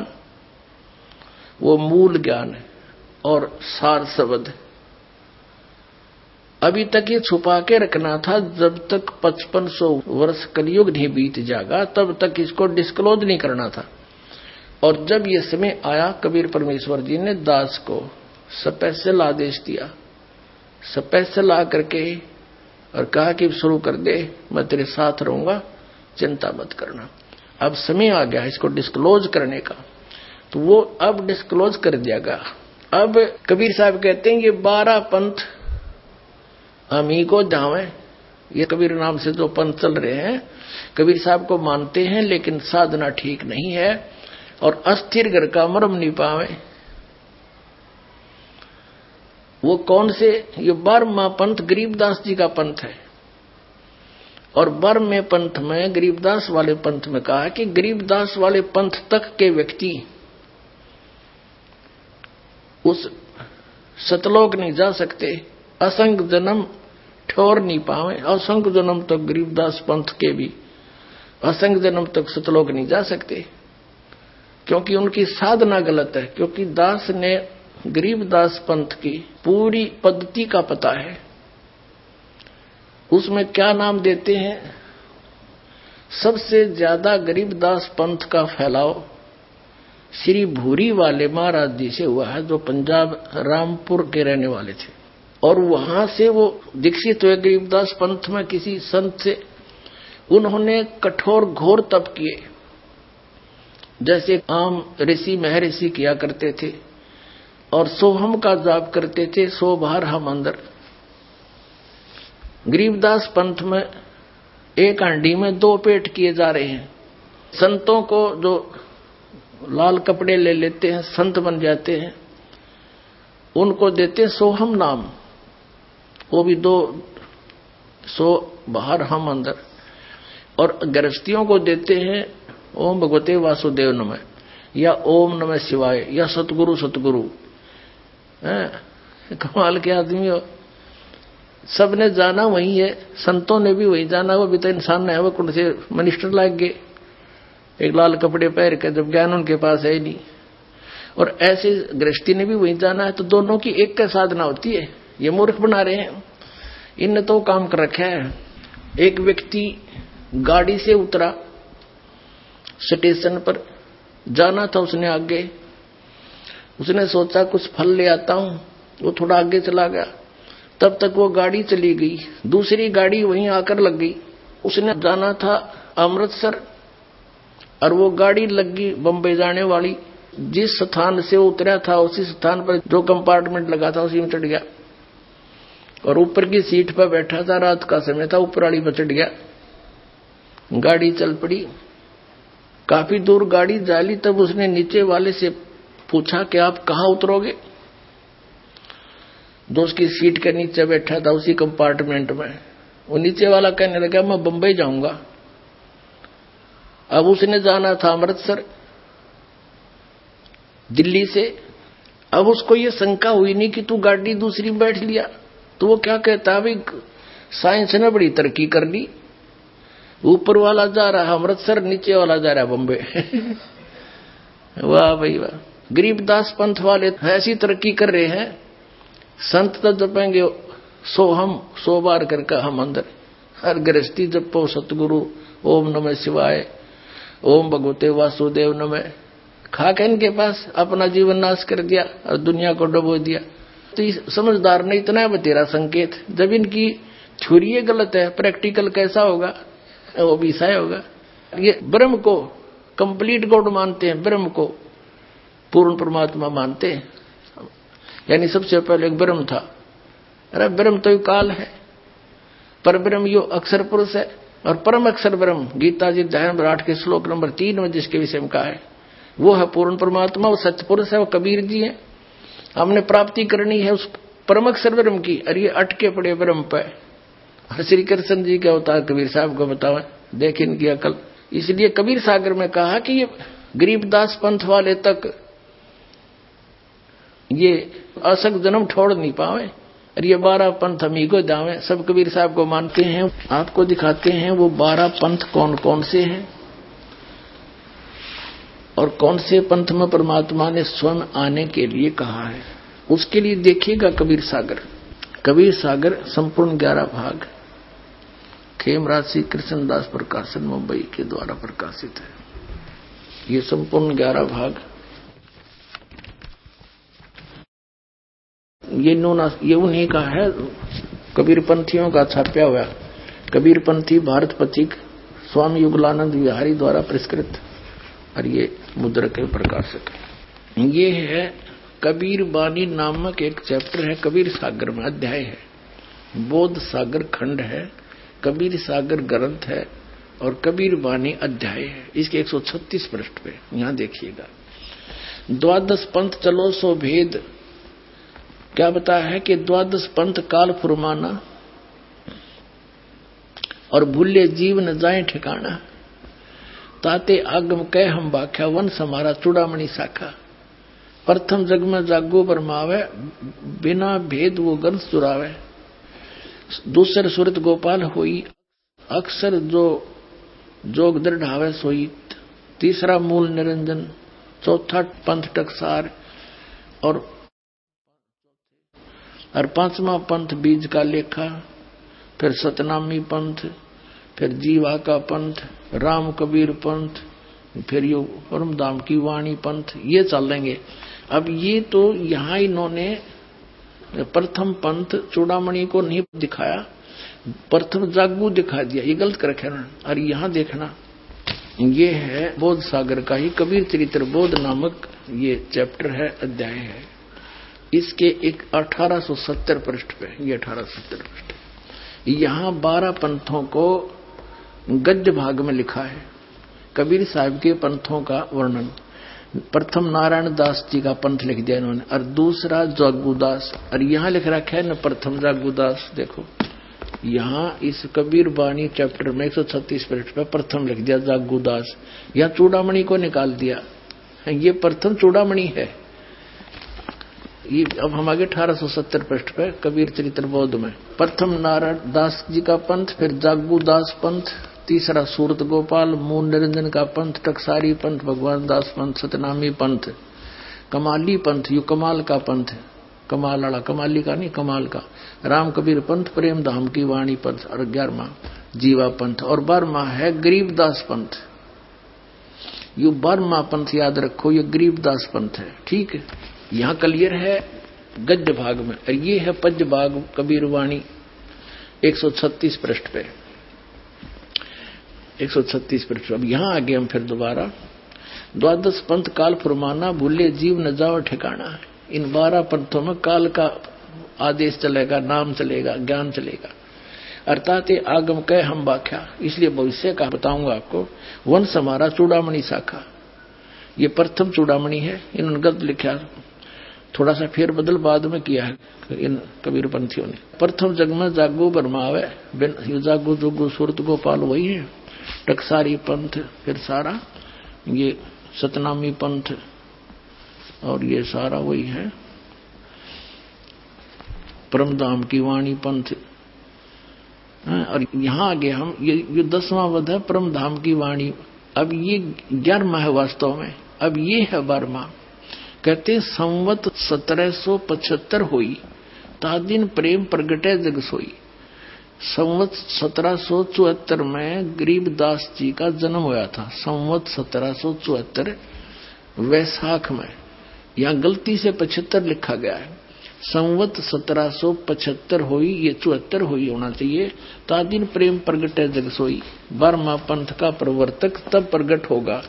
वो मूल ज्ञान है और सार शब्द, अभी तक ये छुपा के रखना था, जब तक 5500 वर्ष कलयुग नहीं बीत जाएगा तब तक इसको डिस्क्लोज नहीं करना था। और जब ये समय आया, कबीर परमेश्वर जी ने दास को स्पेशल आदेश दिया, स्पेशल ला करके और कहा कि शुरू कर दे, मैं तेरे साथ रहूंगा, चिंता मत करना। अब समय आ गया इसको डिस्क्लोज करने का, तो वो अब डिस्क्लोज कर दिया गया। अब कबीर साहब कहते हैं ये 12 पंथ हम ही को जावे, ये कबीर नाम से जो पंथ चल रहे हैं कबीर साहब को मानते हैं, लेकिन साधना ठीक नहीं है और अस्थिर घर का मरम नहीं पावे। वो कौन से? ये 12वां पंथ गरीबदास जी का पंथ है। और 12वें पंथ में, गरीबदास वाले पंथ में कहा कि गरीबदास वाले पंथ तक के व्यक्ति उस सतलोक नहीं जा सकते, असंग जन्म ठोर नहीं पावे। असंग जन्म तक गरीबदास पंथ के भी असंग जन्म तक सतलोक नहीं जा सकते, क्योंकि उनकी साधना गलत है। क्योंकि दास ने गरीबदास पंथ की पूरी पद्धति का पता है। उसमें क्या नाम देते हैं? सबसे ज्यादा गरीबदास पंथ का फैलाव श्री भूरी वाले महाराज जी से हुआ है, जो पंजाब रामपुर के रहने वाले थे। और वहां से वो दीक्षित हुए गरीबदास पंथ में किसी संत से। उन्होंने कठोर घोर तप किए, जैसे आम ऋषि महर्षि किया करते थे, और सोहम का जाप करते थे, 100 बार हम अंदर। गरीबदास पंथ में एक हांडी में 2 पेट किए जा रहे हैं। संतों को जो लाल कपड़े ले लेते हैं, संत बन जाते हैं, उनको देते हैं सोहम नाम, वो भी 200 बाहर हम अंदर। और गृहस्थियों को देते हैं ओम भगवते वासुदेव नमः, या ओम नमः शिवाय, या सतगुरु सतगुरु। कमाल के आदमी हो। सबने जाना वही है, संतों ने भी वही जाना। वो भी तो इंसान है, वो कौन से मिनिस्टर लाग गए एक लाल कपड़े पहन के, जब ज्ञान उनके पास है ही नहीं। और ऐसे गृहस्थी ने भी वही जाना है। तो दोनों की एक का साधना होती है। ये मूर्ख बना रहे हैं, इनने तो काम कर रखा है। एक व्यक्ति गाड़ी से उतरा, स्टेशन पर जाना था उसने आगे। उसने सोचा कुछ फल ले आता हूं, वो थोड़ा आगे चला गया। तब तक वो गाड़ी चली गई, दूसरी गाड़ी वहीं आकर लग गई। उसने जाना था अमृतसर, और वो गाड़ी लग गई बम्बई जाने वाली। जिस स्थान से वो उतरा था उसी स्थान पर जो कंपार्टमेंट लगा था उसी में चढ़ गया, और ऊपर की सीट पर बैठा था। रात का समय था, ऊपर वाली पर चढ़ गया। गाड़ी चल पड़ी। काफी दूर गाड़ी जाली, तब उसने नीचे वाले से पूछा कि आप कहाँ उतरोगे? जो उसकी सीट के नीचे बैठा था उसी कंपार्टमेंट में, वो नीचे वाला कहने लगा मैं बंबई जाऊंगा। अब उसने जाना था अमृतसर दिल्ली से। अब उसको ये शंका हुई नहीं कि तू गाड़ी दूसरी बैठ लिया। तो वो क्या कहता, भाई साइंस ने बड़ी तरक्की कर ली, ऊपर वाला जा रहा है अमृतसर, नीचे वाला जा रहा है बम्बे। वाह भाई वाह। गरीबदास पंथ वाले ऐसी तरक्की कर रहे हैं, संत तो जपेंगे 100 बार करके हम अंदर। हर गृहस्थी जपो सतगुरु, ओम नमः शिवाय, ओम भगवते वासुदेव नमः। खाके इनके पास अपना जीवन नाश कर दिया और दुनिया को डुबो दिया। तो समझदार ने इतना बतेरा संकेत। जब इनकी थ्योरी गलत है, प्रैक्टिकल कैसा होगा? वो भी सही होगा। ये ब्रह्म को कंप्लीट गॉड मानते हैं, ब्रह्म को पूर्ण परमात्मा मानते हैं। यानी सबसे पहले एक ब्रह्म था। अरे ब्रह्म तो काल है, पर ब्रह्म यो अक्षर पुरुष है, और परम अक्षर ब्रह्म गीता जी अध्याय नंबर 8 के श्लोक नंबर 3 में जिसके विषय में कहा है, वो है पूर्ण परमात्मा, वो सत्य पुरुष है, वो कबीर जी है। हमने प्राप्ति करनी है उस परम अक्षर ब्रह्म की, और ये अटके पड़े ब्रह्म पे। और श्री कृष्ण जी क्या होता है, कबीर साहब को बताओ, देख इनकी अकल। इसलिए कबीर सागर में कहा कि ये गरीबदास पंथ वाले तक ये असंग जन्म छोड़ नहीं पावे, और ये 12 पंथ हम ही को जावे। सब कबीर साहब को मानते हैं। आपको दिखाते हैं वो 12 पंथ कौन कौन से हैं, और कौन से पंथ में परमात्मा ने स्वयं आने के लिए कहा है। उसके लिए देखिएगा कबीर सागर। कबीर सागर संपूर्ण 11 भाग खेमराज श्री कृष्णदास प्रकाशन मुंबई के द्वारा प्रकाशित है। ये संपूर्ण 11 भाग ये उन्हीं का है, कबीर पंथियों का छापा हुआ। कबीर पंथी भारत पथिक स्वामी युगलानंद विहारी द्वारा पुरस्कृत, और ये मुद्रक के प्रकाशक। ये है कबीर बानी नामक एक चैप्टर है, कबीर सागर में अध्याय है। बोध सागर खंड है, कबीर सागर ग्रंथ है और कबीर बानी अध्याय है। इसके 136 पृष्ठ पे यहां देखिएगा। द्वादश पंथ चलो सो भेद, क्या बताया है कि द्वादश पंथ काल फुरमाना और भूले जीव न जाए ठिकाना, ताते आगम कह हम बाख्या वन समारा चूड़ामणि शाखा। प्रथम जग में जागो बरमावे, बिना भेद वो गंस चुरावे। दूसर सुरत गोपाल होई, अक्सर जो जोग दृढ़ावे सोई। तीसरा मूल निरंजन, चौथा पंथ टकसार और पांचवा पंथ बीज का लेखा। फिर सतनामी पंथ, फिर जीवा का पंथ, राम कबीर पंथ, फिर यो परमधाम की वाणी पंथ, ये चलेंगे। अब ये तो यहां इन्होंने प्रथम पंथ चूड़ामणि को नहीं दिखाया, प्रथम जागू दिखा दिया, ये गलत कर रखा ना। और यहां देखना, ये है बोध सागर का ही कबीर चरित्र बोध नामक ये चैप्टर है, अध्याय है। इसके एक 1870 पृष्ठ पे, ये 1870 पृष्ठ, यहां 12 पंथों को गद्य भाग में लिखा है। कबीर साहब के पंथों का वर्णन। प्रथम नारायण दास जी का पंथ लिख दिया इन्होंने, और दूसरा जागूदास, और यहां लिख रखा है न प्रथम जागूदास। देखो यहां इस कबीर बानी चैप्टर में 136 पृष्ठ पे प्रथम लिख दिया जागूदास, यहां चूड़ामणि को निकाल दिया, ये प्रथम चूड़ामणि है। ये अब हम आगे 1870 पृष्ठ पे कबीर चरित्र बोध में प्रथम नारायण दास जी का पंथ, फिर जागूदास पंथ, तीसरा सूरत गोपाल, मूल निरंजन का पंथ, टकसारी पंथ, भगवान दास पंथ, सतनामी पंथ, कमाली पंथ, यू कमाल का पंथ, कमाल वाला, कमाली का नहीं कमाल का, राम कबीर पंथ, प्रेम धाम की वाणी पंथ, और 11वां जीवा पंथ, और 12वां है गरीबदास पंथ। यू 12वां पंथ याद रखो, ये गरीबदास पंथ है। ठीक है, यहां क्लियर है गद्य भाग में, और ये है पद्य भाग कबीर वाणी 136 पृष्ठ पे, 136 पृष्ठ। अब यहां आगे हम फिर दोबारा द्वादश पंथ काल फुरमाना, भूले जीव न जाओ ठिकाना। इन 12 पंथों में काल का आदेश चलेगा, नाम चलेगा, ज्ञान चलेगा, अर्थात आगम कह हम व्याख्या। इसलिए भविष्य का बताऊंगा आपको। वंश हमारा चूड़ामणि शाखा, ये प्रथम चूड़ामणि है, इन्होंने गलत लिखा, थोड़ा सा फेर बदल बाद में किया है इन कबीर पंथियों ने। प्रथम जग में जागो बरमावे, जागो जोगो सूरत गोपाल वही है। टकसारी पंथ, फिर सारा ये सतनामी पंथ, और ये सारा वही है परमधाम की वाणी पंथ। और यहां आगे हम ये 10वां वध है परमधाम की वाणी। अब ये 11वां है वास्तव में, अब ये है 12वां। कहते संवत 1775 हुई, तादिन प्रेम प्रगटे जग सोई। संवत 1774 में गरीबदास जी का जन्म हुआ था। संवत 1774 वैशाख में, यहां गलती से 75 लिखा गया है। संवत 1775 हुई, ये 74 हुई होना चाहिए। तादिन प्रेम प्रगटे जग सोई, 12वां पंथ का प्रवर्तक तब प्रगट होगा।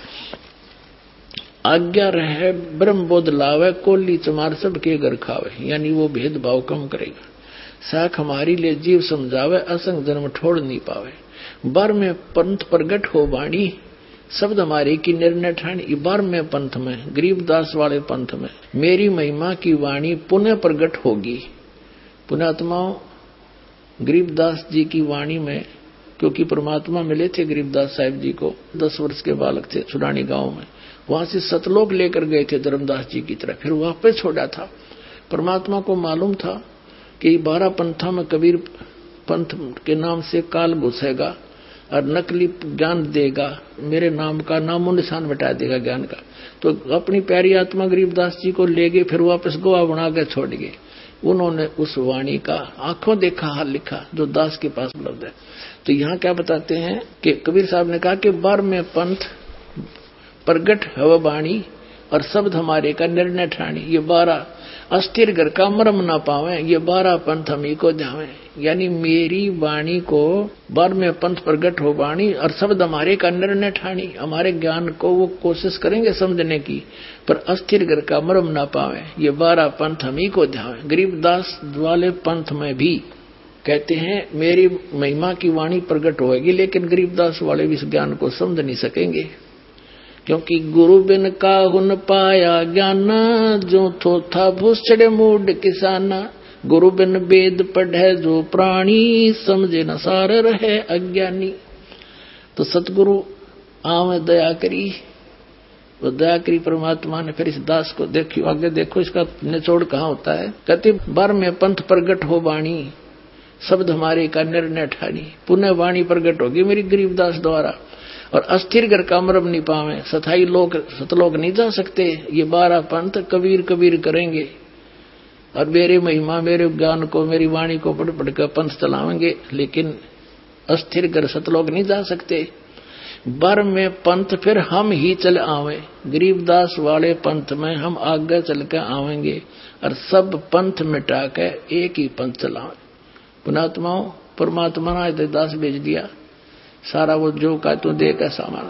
आज्ञा रहे ब्रह्म बोध लावे, कोली चमार सब के घर खावे, यानी वो भेदभाव कम करेगा। साख हमारी ले जीव समझावे, असंग जन्म ठोड़ नहीं पावे। 12वें पंथ प्रगट हो वाणी, शब्द हमारे की निर्णय ठानी। 12वें पंथ में, गरीबदास वाले पंथ में, मेरी महिमा की वाणी पुनः प्रगट होगी। पुण्यात्माओं, गरीबदास जी की वाणी में, क्योंकि परमात्मा मिले थे गरीबदास साहिब जी को, 10 वर्ष के बालक थे छुड़ानी गांव में। वहां से सतलोक लेकर गए थे धर्मदास जी की तरफ, फिर वापस छोड़ा था। परमात्मा को मालूम था कि 12 पंथा में कबीर पंथ के नाम से काल घुसेगा, और नकली ज्ञान देगा, मेरे नाम का नामो निशान मिटा देगा ज्ञान का। तो अपनी प्यारी आत्मा गरीबदास जी को ले गए, फिर वापस गोवा बना के छोड़ गए। उन्होंने उस वाणी का आंखों देखा हाल लिखा जो दास के पास उपलब्ध है। तो यहाँ क्या बताते हैं कि कबीर साहब ने कहा कि 12वें पंथ प्रगट हव वाणी और शब्द हमारे का निर्णय ठाणी। ये 12 अस्थिर घर का मरम ना पावे, ये 12 पंथ हमी को जावे। यानी मेरी वाणी को 12वें पंथ प्रगट हो वाणी और शब्द हमारे का निर्णय ठाणी। हमारे ज्ञान को वो कोशिश करेंगे समझने की, पर अस्थिर घर का मरम ना पावे, ये 12 पंथ हमी को जावे। गरीबदास वाले पंथ में भी कहते हैं मेरी महिमा की वाणी प्रकट होगी, लेकिन गरीबदास वाले भी इस ज्ञान को समझ नहीं सकेंगे, क्योंकि गुरु बिन काहुन पाया ज्ञान, जो थो था भूसड़े मूड किसाना। गुरु बिन वेद पढ़े जो प्राणी, समझे न सार रहे अज्ञानी। तो सतगुरु आवे दया करी, वो दया करी परमात्मा ने। फिर इस दास को देखियो, आगे देखो इसका निचोड़ कहाँ होता है। कहते 12वें पंथ प्रगट हो वाणी, शब्द हमारे का निर्णय ठानी। पुनः वाणी प्रगट होगी मेरी गरीबदास द्वारा, और अस्थिर घर का मरम नहीं पावे, सथाई लोग सतलोक नहीं जा सकते। ये 12 पंथ कबीर कबीर करेंगे, और मेरे महिमा मेरे ज्ञान को मेरी वाणी को पढ़ पढ़ कर पंथ चलावेंगे, लेकिन अस्थिर घर सतलोक नहीं जा सकते। 12वें पंथ फिर हम ही चल आवे, गरीबदास वाले पंथ में हम आगे चल कर आवेंगे, और सब पंथ मिटा के एक ही पंथ चलावे। पुणात्माओं, परमात्मा ने दास भेज दिया, सारा वो जो का तो दे का सामान।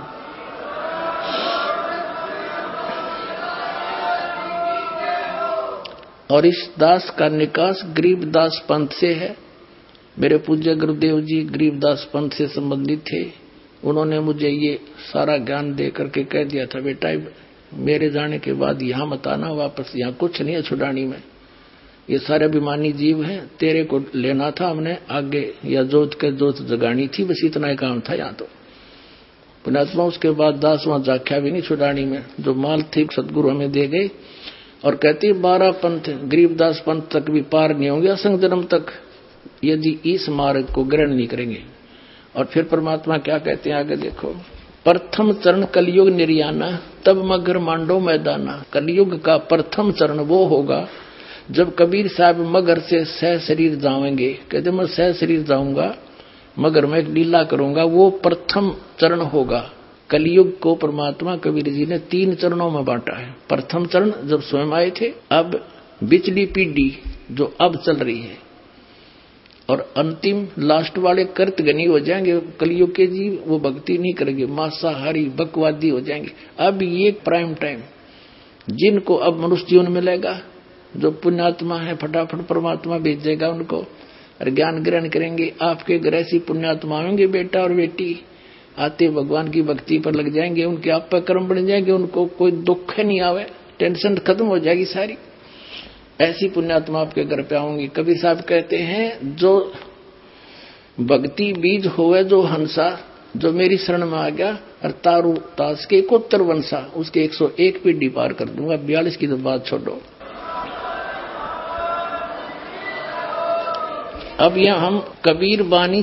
और इस दास का निकास गरीबदास पंथ से है। मेरे पूज्य गुरुदेव जी गरीबदास पंथ से संबंधित थे। उन्होंने मुझे ये सारा ज्ञान दे करके कह दिया था, बेटा मेरे जाने के बाद यहाँ मत आना वापस, यहाँ कुछ नहीं है छुड़ानी में, ये सारे अभिमानी जीव हैं, तेरे को लेना था हमने आगे, या जोत के जोत जगानी थी, बस इतना ही काम था यहाँ। तो पुणात्मा उसके बाद दास वहां जाख्या भी नहीं छुड़ानी में, जो माल थी सदगुरु हमें दे गए। और कहती 12 पंथ गरीबदास पंथ तक भी पार नहीं होंगे असंग जन्म तक, यदि इस मार्ग को ग्रहण नहीं करेंगे। और फिर परमात्मा क्या कहते हैं आगे देखो। प्रथम चरण कलयुग निर्याना, तब मगर मांडो मैदाना। कलयुग का प्रथम चरण वो होगा जब कबीर साहब मगर से सह शरीर जाएंगे। कहते मैं सह शरीर जाऊंगा, मगर मैं लीला करूंगा, वो प्रथम चरण होगा। कलयुग को परमात्मा कबीर जी ने 3 चरणों में बांटा है। प्रथम चरण जब स्वयं आए थे, अब बिचली पीढ़ी जो अब चल रही है, और अंतिम लास्ट वाले कर्तगनी हो जाएंगे कलयुग के जीव, वो भक्ति नहीं करेंगे, मांसाहारी बकवादी हो जाएंगे। अब ये प्राइम टाइम जिनको अब मनुष्य जीवन मिलेगा, जो पुण्यात्मा है फटाफट परमात्मा भेजेगा उनको, और ज्ञान ग्रहण करेंगे। आपके घर ऐसी पुण्यात्मा होंगे बेटा और बेटी, आते भगवान की भक्ति पर लग जाएंगे, उनके आप पर कर्म बन जाएंगे, उनको कोई दुख नहीं आवे, टेंशन खत्म हो जाएगी सारी। ऐसी पुण्यात्मा आपके घर पे आऊंगी। कबीर साहब कहते हैं जो भक्ति बीज होवे जो हंसा, जो मेरी शरण में आ गया, और तारू तास के कोत्तर वंशा, उसके 101 पीढ़ी पार कर दूंगा। 42 की तो बात छोड़ो। अब यह हम कबीर बानी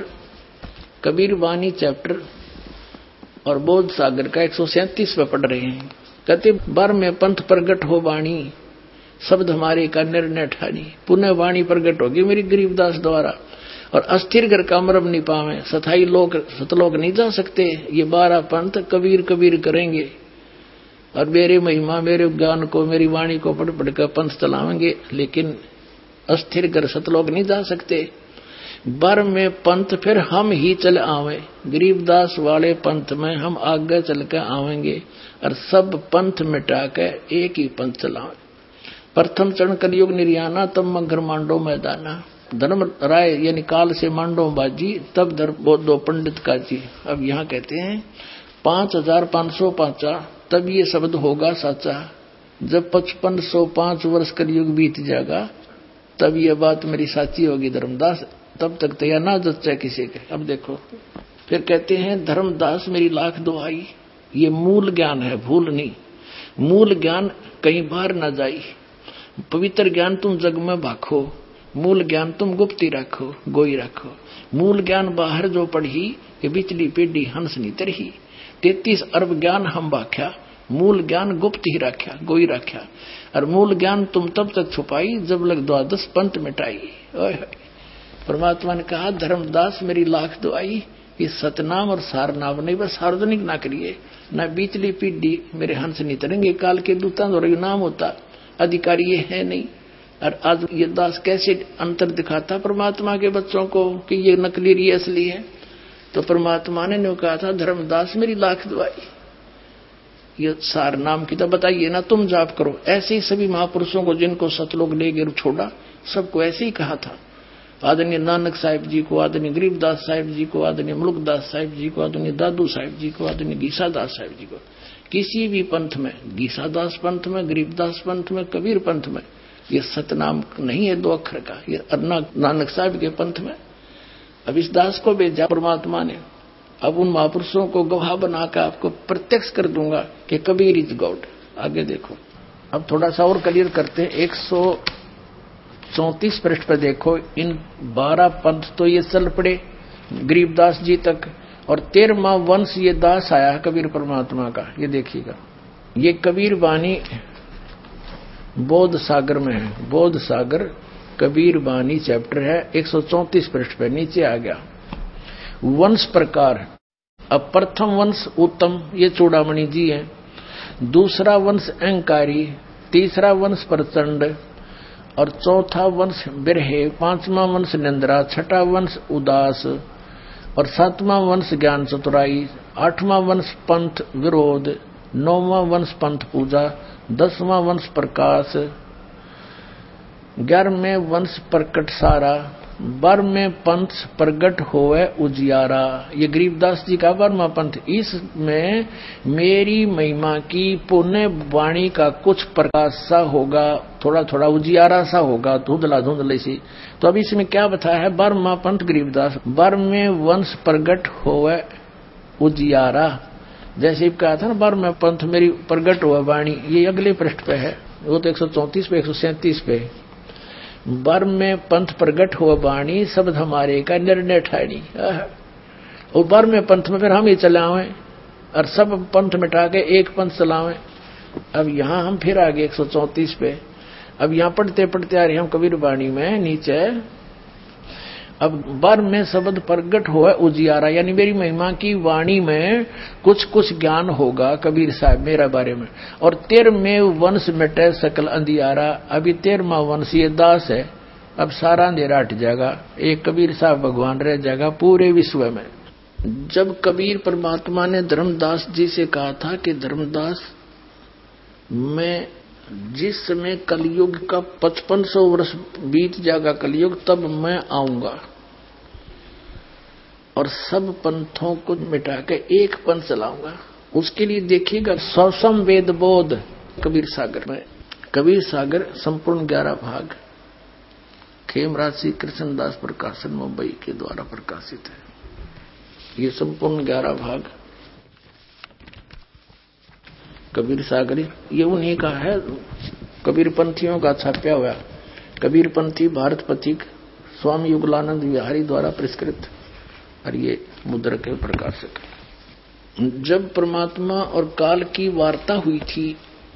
चैप्टर और बोध सागर का 137 पे पढ़ रहे हैं। कहते 12वें पंथ प्रगट हो वाणी, शब्द हमारे का निर्णय ठानी। पुनः वाणी प्रगट होगी मेरी गरीबदास द्वारा, और अस्थिर घर का मरम नहीं पावे, सथाई लोग सतलोक नहीं जा सकते। ये 12 पंथ कबीर कबीर करेंगे, और मेरे महिमा मेरे ज्ञान को मेरी वाणी को पढ़ पढ़ कर पंथ चलावेंगे, लेकिन अस्थिर घर सतलोक नहीं जा सकते। 12वें पंथ फिर हम ही चल आवे, गरीबदास वाले पंथ में हम आगे चल कर आवेंगे, और सब पंथ मिटा कर एक ही पंथ चलावे। प्रथम चरण कलयुग निर्याना, तब मगर मांडो मैदाना। धर्म राय यानी काल से मांडो बाजी, तब धर्म बौद्धो पंडित काजी। अब यहाँ कहते हैं 5505 तब ये शब्द होगा साचा। जब 5505 वर्ष कलयुग बीत जाएगा, तब ये बात मेरी साची होगी धर्मदास, तब तक तो यह ना जच्चा किसी के। अब देखो फिर कहते हैं धर्मदास मेरी लाख दुआई। ये मूल ज्ञान है, भूल नहीं। मूल ज्ञान कहीं बाहर ना जाई, पवित्र ज्ञान तुम जग में भाखो। मूल ज्ञान तुम गुप्त ही रखो, गोई रखो। मूल ज्ञान बाहर जो पढ़ी, ये बिचली पेडी हंस नी तरही। 33 अरब ज्ञान हम बाख्या, मूल ज्ञान गुप्त ही रख्या, गोई रख्या। और मूल ज्ञान तुम तब तक छुपाई जब लग 12 पंथ मिटाई। परमात्मा ने कहा, धर्मदास मेरी लाख दुआई, ये सतनाम और सारनाम नहीं, बस सार्वजनिक ना करिए, ना बीचली पीढ़ी मेरे हंस नहीं तरेंगे। काल के दूता और नाम होता, अधिकारी ये है नहीं। और आज ये दास कैसे अंतर दिखाता परमात्मा के बच्चों को कि ये नकली ये असली है। तो परमात्मा ने कहा था, धर्मदास मेरी लाख दुआई, ये सार नाम की तो बताइए ना, तुम जाप करो। ऐसे ही सभी महापुरुषों को जिनको सतलोक ले गए छोड़ा, सबको ऐसे ही कहा था। आदरणीय नानक साहिब जी को, आदरणीय गरीबदास साहिब जी को, आदरणीय मुल्कदास साहिब जी को, आदरणीय दादू साहिब जी को, आदरणीय गीसादास साहिब जी को। किसी भी पंथ में, गीसादास पंथ में, गरीबदास पंथ में, कबीर पंथ में, ये सतनाम नहीं है 2 अक्षर का। ये नानक साहिब के पंथ में अब इस दास को भेजा परमात्मा ने। अब उन महापुरुषों को गवाह बनाकर आपको प्रत्यक्ष कर दूंगा कि कबीर इज गॉड। आगे देखो, अब थोड़ा सा और क्लियर करते हैं। 134 पृष्ठ पर देखो, इन 12 पंथ तो ये चल पड़े गरीबदास जी तक, और 13वां वंश ये दास आया कबीर परमात्मा का। ये देखिएगा, ये कबीर वाणी बोध सागर में है। बोध सागर कबीर वाणी चैप्टर है, 134 पृष्ठ पे नीचे आ गया। वंश प्रकार, अब प्रथम वंश उत्तम, ये चूड़ामणि जी हैं। दूसरा वंश अहंकारी, तीसरा वंश प्रचंड, और चौथा वंश बिरहे, 5वां वंश निंद्रा, 6वां वंश उदास, और 7वां वंश ज्ञान चतुराई, 8वां वंश पंथ विरोध, 9वां वंश पंथ पूजा, 10वां वंश प्रकाश, 11वें वंश प्रकट सारा, 12वें पंथ प्रगट होवे उजियारा। ये गरीबदास जी का 12वां पंथ। इसमें मेरी महिमा की पुण्य वाणी का कुछ प्रकाश सा होगा, थोड़ा थोड़ा उजियारा सा होगा, धुंधला धुंधले सी। तो अब इसमें क्या बताया है? 12वां पंथ गरीबदास, 12वें वंश प्रगट होवे उजियारा। जैसे कहा था ना, 12वें पंथ मेरी प्रगट हुआ वाणी, ये अगले पृष्ठ पे है, वो तो 134 पे 137 पे। 12वें पंथ प्रगट हुआ वाणी, शब्द हमारे का निर्णय ठाणी। और 12वें पंथ में फिर हम ही चलावे और सब पंथ मिटा के एक पंथ चलावे। अब यहाँ हम फिर आगे 134 पे, अब यहाँ पढ़ते पढ़ते आ रहे हम कबीर वाणी में नीचे। अब 12वें शब्द प्रगट हुआ उजियारा, यानी मेरी महिमा की वाणी में कुछ कुछ ज्ञान होगा कबीर साहब मेरा बारे में। और 13वें वंश मिटे सकल अंधियारा। अभी 13वां वंश ये दास है, अब सारा अंधेरा हट जाएगा, एक कबीर साहब भगवान रह जाएगा पूरे विश्व में। जब कबीर परमात्मा ने धर्मदास जी से कहा था कि धर्मदास, मैं जिस समय कलयुग का 5500 वर्ष बीत जाएगा कलयुग, तब मैं आऊंगा और सब पंथों को मिटा के एक पंथ चलाऊंगा। उसके लिए देखिएगा सौसम वेद बोध कबीर सागर में। कबीर सागर संपूर्ण 11 भाग खेमराज श्री कृष्णदास प्रकाशन मुंबई के द्वारा प्रकाशित है। ये संपूर्ण 11 भाग कबीर सागर, ये उन्हीं का है, कबीर पंथियों का छापा हुआ। कबीर पंथी भारत पथिक स्वामी युगलानंद विहारी द्वारा पुरस्कृत, और ये मुद्रक के प्रकाशक। जब परमात्मा और काल की वार्ता हुई थी,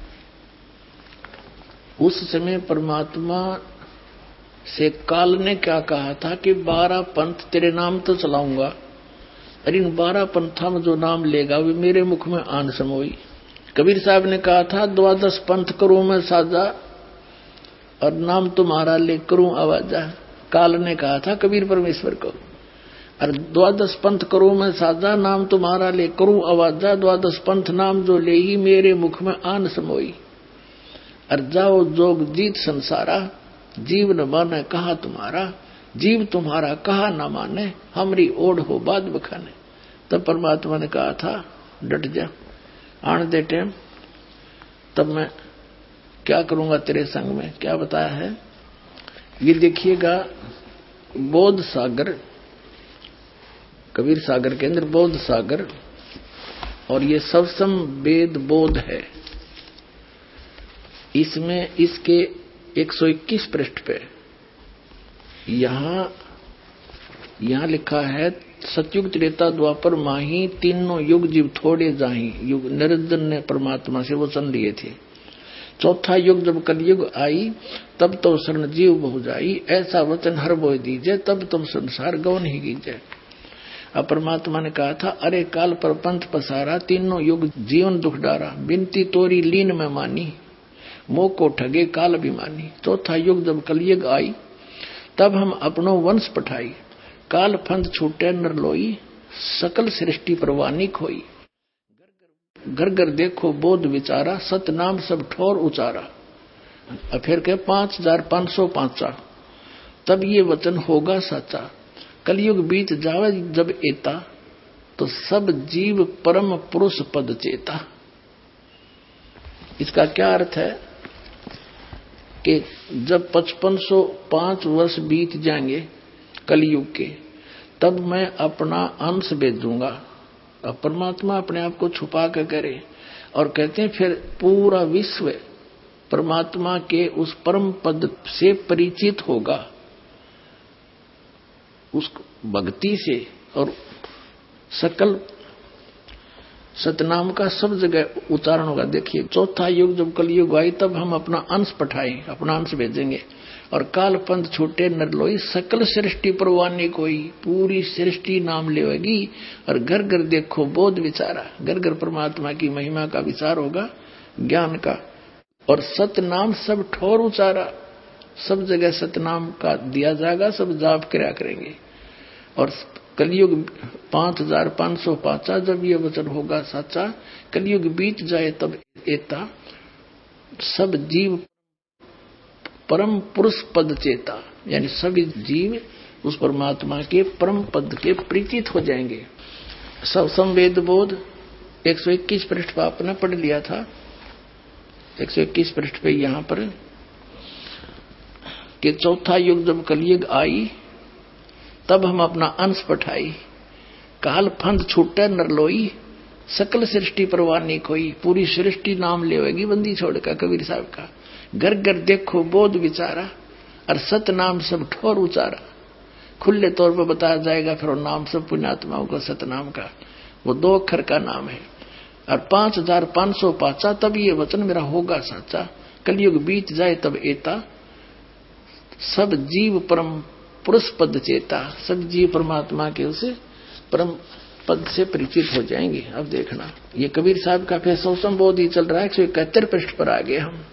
उस समय परमात्मा से काल ने क्या कहा था कि 12 पंथ तेरे नाम तो चलाऊंगा, और इन 12 पंथा में जो नाम लेगा वे मेरे मुख में आन समोई। कबीर साहब ने कहा था 12 पंथ करूं मैं साजा, और नाम तुम्हारा ले करूं आवाजा। काल ने कहा था कबीर परमेश्वर को, और 12 पंथ करूं मैं साजा, नाम तुम्हारा ले करूं आवाजा। 12 पंथ नाम जो ले ही मेरे मुख में आन समोई। और जाओ जोग जीत संसारा, जीव न माने कहा तुम्हारा, जीव तुम्हारा कहा न माने, हमरी ओढ़ हो बाद बखाने। तब परमात्मा ने कहा था डट जा, आने दे टाइम, तब मैं क्या करूंगा तेरे संग में। क्या बताया है ये देखिएगा, बोध सागर, कबीर सागर के अंदर बोध सागर, और ये सबसम वेद बोध है। इसमें इसके 121 पृष्ठ पे यहाँ लिखा है सतयुग त्रेता द्वापर माही तीनों युग जीव थोड़े जाही। युग निरंजन ने परमात्मा से वचन लिए थे। चौथा युग जब कलयुग आई तब तो शरण जीव बहु जाई, ऐसा वचन हर बोय दीजिए तब तुम संसार गौन ही कीजिए। अब परमात्मा ने कहा था अरे काल पर पंथ पसारा, तीनों युग जीवन दुख डारा, बिनती तोरी लीन में मानी, मोह को ठगे काल अभिमानी। चौथा युग जब कलयुग आई तब हम अपनो वंश पठाई, काल फंद छूटे नर लोई, सकल सृष्टि परवानी खोई। घर घर देखो बोध विचारा, सतनाम सब ठोर उचारा। फिर के 5505 तब ये वचन होगा साचा, कलयुग बीत जावे जब एता, तो सब जीव परम पुरुष पद चेता। इसका क्या अर्थ है कि जब 5505 वर्ष बीत जाएंगे कलयुग के, तब मैं अपना अंश भेजूंगा। अब परमात्मा अपने आप को छुपा कर करे और कहते हैं फिर पूरा विश्व परमात्मा के उस परम पद से परिचित होगा, उस भक्ति से, और सकल सतनाम का सब जगह उच्चारण होगा। देखिए चौथा युग जब कलयुग आई तब हम अपना अंश पठाए, अपना अंश भेजेंगे, और काल पंथ छूटे नर लोई, सकल सृष्टि परवानी कोई, पूरी सृष्टि नाम लेगी। और घर घर देखो बोध विचारा, घर घर परमात्मा की महिमा का विचार होगा, ज्ञान का। और सतनाम सब ठोर उचारा, सब जगह सतनाम का दिया जाएगा, सब जाप किया करेंगे। और कलयुग 5505 जब ये वचन होगा साचा, कलयुग बीत जाए तब एता, सब जीव परम पुरुष पद चेता, यानी सभी जीव उस परमात्मा के परम पद के परिचित हो जाएंगे। सब संवेद बोध 121 पृष्ठ पर आपने पढ़ लिया था, 121 पृष्ठ पे यहां पर कि चौथा युग जब कलयुग आई तब हम अपना अंश पठाई, काल फंद छूटे नर लोई, सकल सृष्टि परवानी खोई, पूरी सृष्टि नाम लेवेगी बंदी छोड़ का। कबीर साहब का घर घर देखो बोध विचारा, और सत नाम सब ठोर उचारा। खुले तौर पर बताया जाएगा फिर नाम सब पुण्यात्माओं का सतनाम का, वो 2 अक्षर का नाम है। और 5505 तब ये वचन मेरा होगा साचा, कलयुग बीत जाए तब एता, सब जीव परम पुरुष पद चेता, सब जीव परमात्मा के उसे परम पद से परिचित हो जाएंगे। अब देखना ये कबीर साहब का फिर सौसम बोध ही चल रहा है। 171 पृष्ठ पर आ गए हम।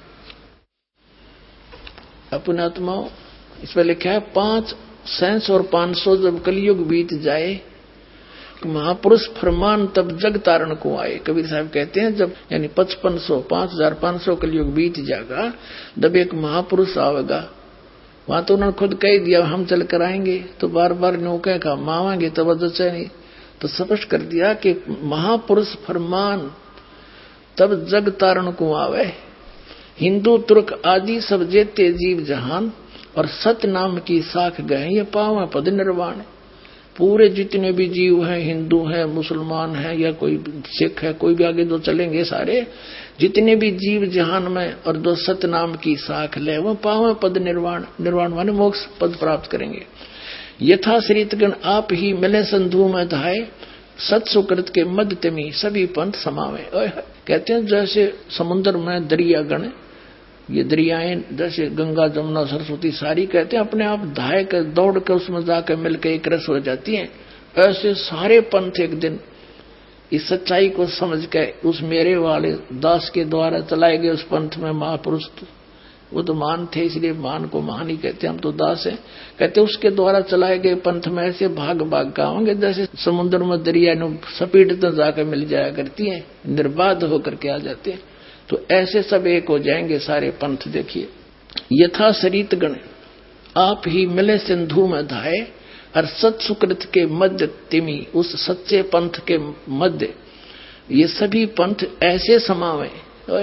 पुण्यात्माओं इस पर लिखा है 500 और 500 जब कलयुग बीत जाए, महापुरुष फरमान तब जग तारण को आए। कबीर साहब कहते हैं जब यानी 5500 5500 कलयुग बीत जाएगा, जब एक महापुरुष आवेगा, वहां तो उन्होंने खुद कह दिया हम चल कर आएंगे, तो बार बार नौके का मावांगे तब जचे नहीं, तो स्पष्ट कर दिया कि महापुरुष फरमान तब जग तारण को आवे, हिंदू तुर्क आदि सब जेते जीव जहान, और सत नाम की साख गए ये पावा पद निर्वाण। पूरे जितने भी जीव हैं, हिंदू हैं, मुसलमान हैं, या कोई सिख है, कोई भी आगे जो चलेंगे सारे जितने भी जीव जहान में, और जो सत नाम की साख ले वो पावा पद निर्वाण। निर्वाण माने मोक्ष पद प्राप्त करेंगे। यथा श्रीतगण आप ही मिले संधु में धाये, सत सुकृत के मध्य तमी सभी पंथ समावे। कहते हैं जैसे समुद्र में दरियागण, ये दरियाएं जैसे गंगा जमुना सरस्वती सारी कहते हैं अपने आप धाय कर दौड़ कर उसमें जाकर मिलकर एक रस हो जाती हैं, ऐसे सारे पंथ एक दिन इस सच्चाई को समझ के उस मेरे वाले दास के द्वारा चलाए गए उस पंथ में महापुरुष, वो तो मान थे इसलिए मान को मान ही कहते, हम तो दास हैं, कहते उसके द्वारा चलाए गए पंथ में ऐसे भाग भाग का होंगे जैसे समुद्र में दरिया सपीट तो जाकर मिल जाया करती है, निर्बाध होकर के आ जाते हैं। तो ऐसे सब एक हो जाएंगे सारे पंथ। देखिए यथा शरीत गण आप ही मिले सिंधु में धाये, और सत सुकृत के मध्य तिमी उस सच्चे पंथ के मध्य ये सभी पंथ ऐसे समावे।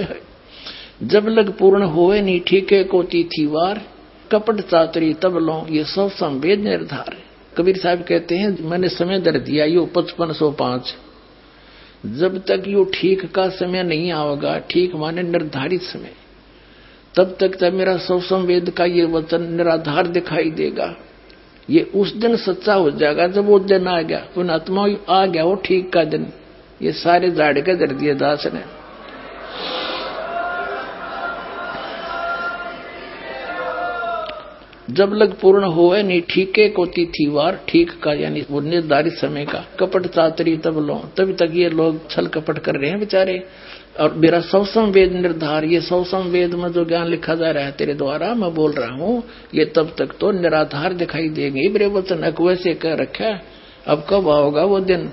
जब लग पूर्ण होवे नी ठीके को तिथि वार, कपट चातरी तब लो ये सब संवेद निर्धार। कबीर साहब कहते हैं मैंने समय दर दिया यो 5505, जब तक यो ठीक का समय नहीं आवेगा, ठीक माने निर्धारित समय, तब तक मेरा सब संवेद का ये वचन निराधार दिखाई देगा। ये उस दिन सच्चा हो जाएगा जब वो दिन आ गया, पुण्यात्मा आ गया वो ठीक का दिन। ये सारे झाड़ के धर दिए दास ने। जब लग पूर्ण होए नहीं ठीके को तिथिवार, ठीक का यानी वो निर्धारित समय का, कपट चातरी तब लो, तभी तक ये लोग छल कपट कर रहे हैं बेचारे। और मेरा 100 वेद निर्धार, ये 100 वेद में जो ज्ञान लिखा जा रहा है तेरे द्वारा मैं बोल रहा हूँ, ये तब तक तो निराधार दिखाई देंगे। मेरे वचन अकवे से कह रखा, अब कब आओगा वो दिन।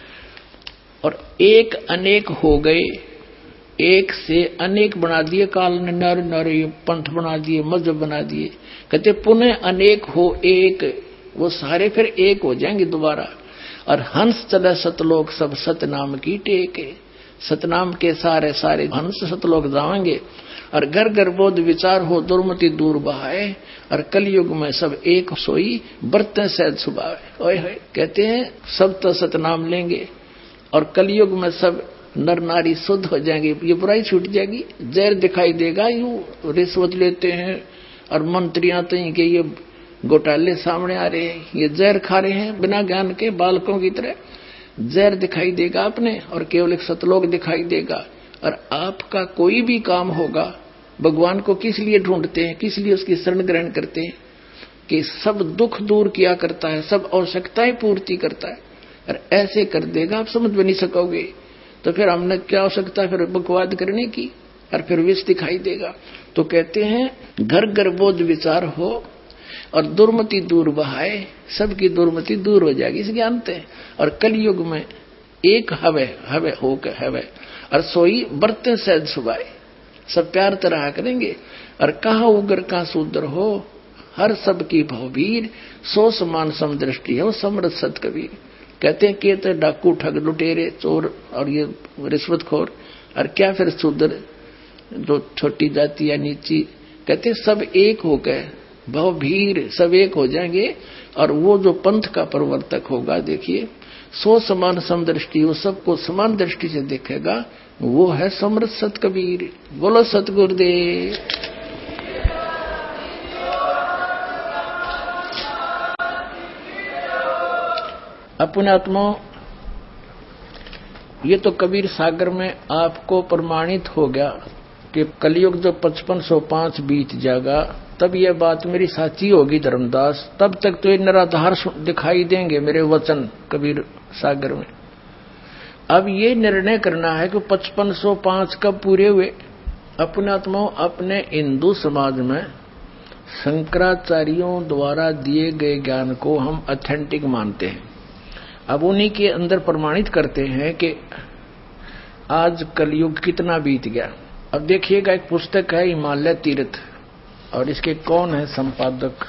और एक अनेक हो गए, एक से अनेक बना दिए काल ने, नर नर पंथ बना दिए, मजहब बना दिए। कहते पुनः अनेक हो एक, वो सारे फिर एक हो जाएंगे दोबारा। और हंस चले सतलोक सब सतनाम की टेके, सतनाम के सारे सारे हंस सतलोक जाएंगे। और घर घर बोध विचार हो दुर्मति दूर बहाए, और कलयुग में सब एक सोई बरते सहज सुभावे। ओए होए, कहते हैं सब तो सतनाम लेंगे और कलयुग में सब नर नारी शुद्ध हो जाएंगे, ये बुराई छूट जाएगी। जहर दिखाई देगा, यूं रिश्वत लेते हैं और मंत्रियां तो इनके ये घोटाले सामने आ रहे हैं, ये जहर खा रहे हैं बिना ज्ञान के बालकों की तरह। जहर दिखाई देगा अपने और केवल एक सतलोक दिखाई देगा। और आपका कोई भी काम होगा, भगवान को किस लिए ढूंढते हैं, किस लिए उसकी शरण ग्रहण करते हैं? कि सब दुख दूर किया करता है, सब आवश्यकताएं पूर्ति करता है। और ऐसे कर देगा आप समझ भी नहीं सकोगे। तो फिर हमने क्या आवश्यकता फिर बकवाद करने की, और फिर विष दिखाई देगा। तो कहते हैं घर घर बोध विचार हो और दुर्मति दूर बहाए, सबकी दुर्मति दूर हो जाएगी इस ज्ञान से। और कलयुग में एक हवे हवे हो के हवे, और सोई बरते सहज सुभाए, सब प्यार तरह करेंगे। और कहा उग्र का शूद्र हो, हर सब की भववीर, सो समान समदृष्टि हो समृद्ध सत कबीर। कहते हैं कि तो डाकू ठग लुटेरे चोर और ये रिश्वतखोर, और क्या फिर शूद्र जो छोटी जाति या नीची, कहते सब एक हो गए भवभीर, सब एक हो जाएंगे। और वो जो पंथ का प्रवर्तक होगा, देखिए सो समान समदृष्टि, वो सबको समान दृष्टि से देखेगा, वो है समृद्ध सत कबीर। बोलो सतगुरुदेव। अपने आत्मा, ये तो कबीर सागर में आपको प्रमाणित हो गया कि कलयुग जो 5505 बीत जाएगा, तब यह बात मेरी साची होगी धर्मदास। तब तक तो ये निराधार दिखाई देंगे मेरे वचन कबीर सागर में। अब ये निर्णय करना है कि 5505 कब पूरे हुए। अपने आत्मा, अपने हिंदू समाज में शंकराचार्यों द्वारा दिए गए ज्ञान को हम ऑथेंटिक मानते हैं। अब उन्हीं के अंदर प्रमाणित करते हैं कि आज कलयुग कितना बीत गया। अब देखिएगा, एक पुस्तक है हिमालय तीर्थ, और इसके कौन है संपादक?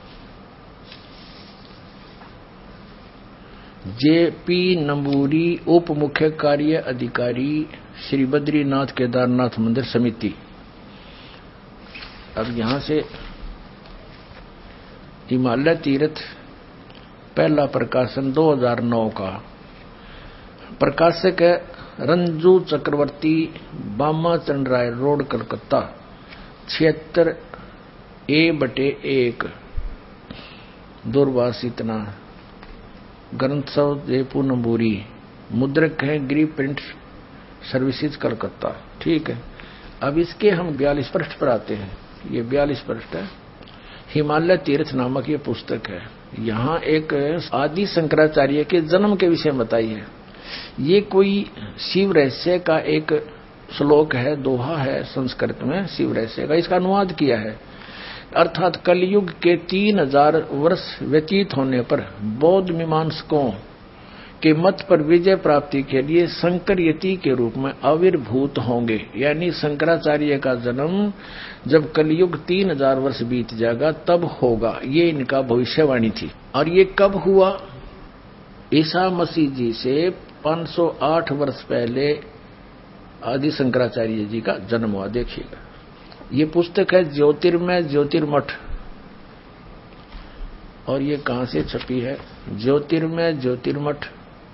JP नंबूरी, उप मुख्य कार्य अधिकारी, श्री बद्रीनाथ केदारनाथ मंदिर समिति। अब यहां से हिमालय तीर्थ पहला प्रकाशन 2009 का, प्रकाशक है रंजू चक्रवर्ती, बामा चंद राय रोड, कलकत्ता 76A/1 दूरभाष इतना। ग्रंथसव जयपुर नंबूरी, मुद्रक है गिरी प्रिंट सर्विसेज कलकत्ता। ठीक है, अब इसके हम 42 पृष्ठ पर आते हैं। ये 42 पृष्ठ है, हिमालय तीर्थ नामक ये पुस्तक है। यहाँ एक आदि शंकराचार्य के जन्म के विषय बताई है। ये कोई शिव रहस्य का एक श्लोक है, दोहा है संस्कृत में शिव रहस्य का, इसका अनुवाद किया है। अर्थात कलयुग के 3000 वर्ष व्यतीत होने पर बौद्ध मीमांसकों के मत पर विजय प्राप्ति के लिए शंकर यति के रूप में आविर्भूत होंगे। यानी शंकराचार्य का जन्म जब कलयुग 3000 वर्ष बीत जाएगा तब होगा, ये इनका भविष्यवाणी थी। और ये कब हुआ? ईसा मसीह जी से 508 वर्ष पहले आदि शंकराचार्य जी का जन्म हुआ। देखिएगा, ये पुस्तक है ज्योतिर्मय ज्योतिर्मठ, और ये कहां से छपी है? ज्योतिर्मय ज्योतिर्मठ।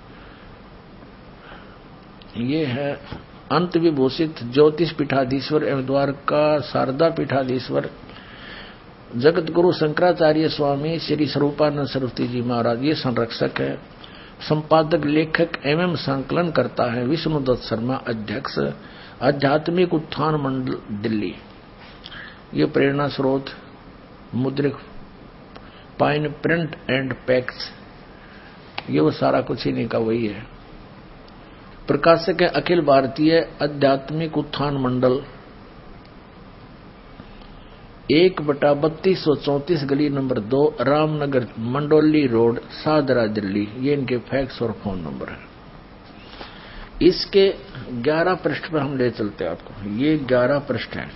ये है अंत विभूषित ज्योतिष पीठाधीश्वर एवं द्वारका शारदा पीठाधीश्वर जगत गुरु शंकराचार्य स्वामी श्री स्वरूपानंद सरस्वती जी महाराज ये संरक्षक है। संपादक लेखक एवं संकलन करता है विष्णुदत्त शर्मा, अध्यक्ष आध्यात्मिक उत्थान मंडल दिल्ली। ये प्रेरणा स्रोत Mudrik fine print and packs, ये वो सारा कुछ ही नहीं का वही है। प्रकाशक है अखिल भारतीय आध्यात्मिक उत्थान मंडल, 1/3234 गली नंबर 2 रामनगर मंडोली रोड सादरा दिल्ली। ये इनके फैक्स और फोन नंबर है। इसके 11 पृष्ठ पर हम ले चलते हैं आपको। ये 11 पृष्ठ है।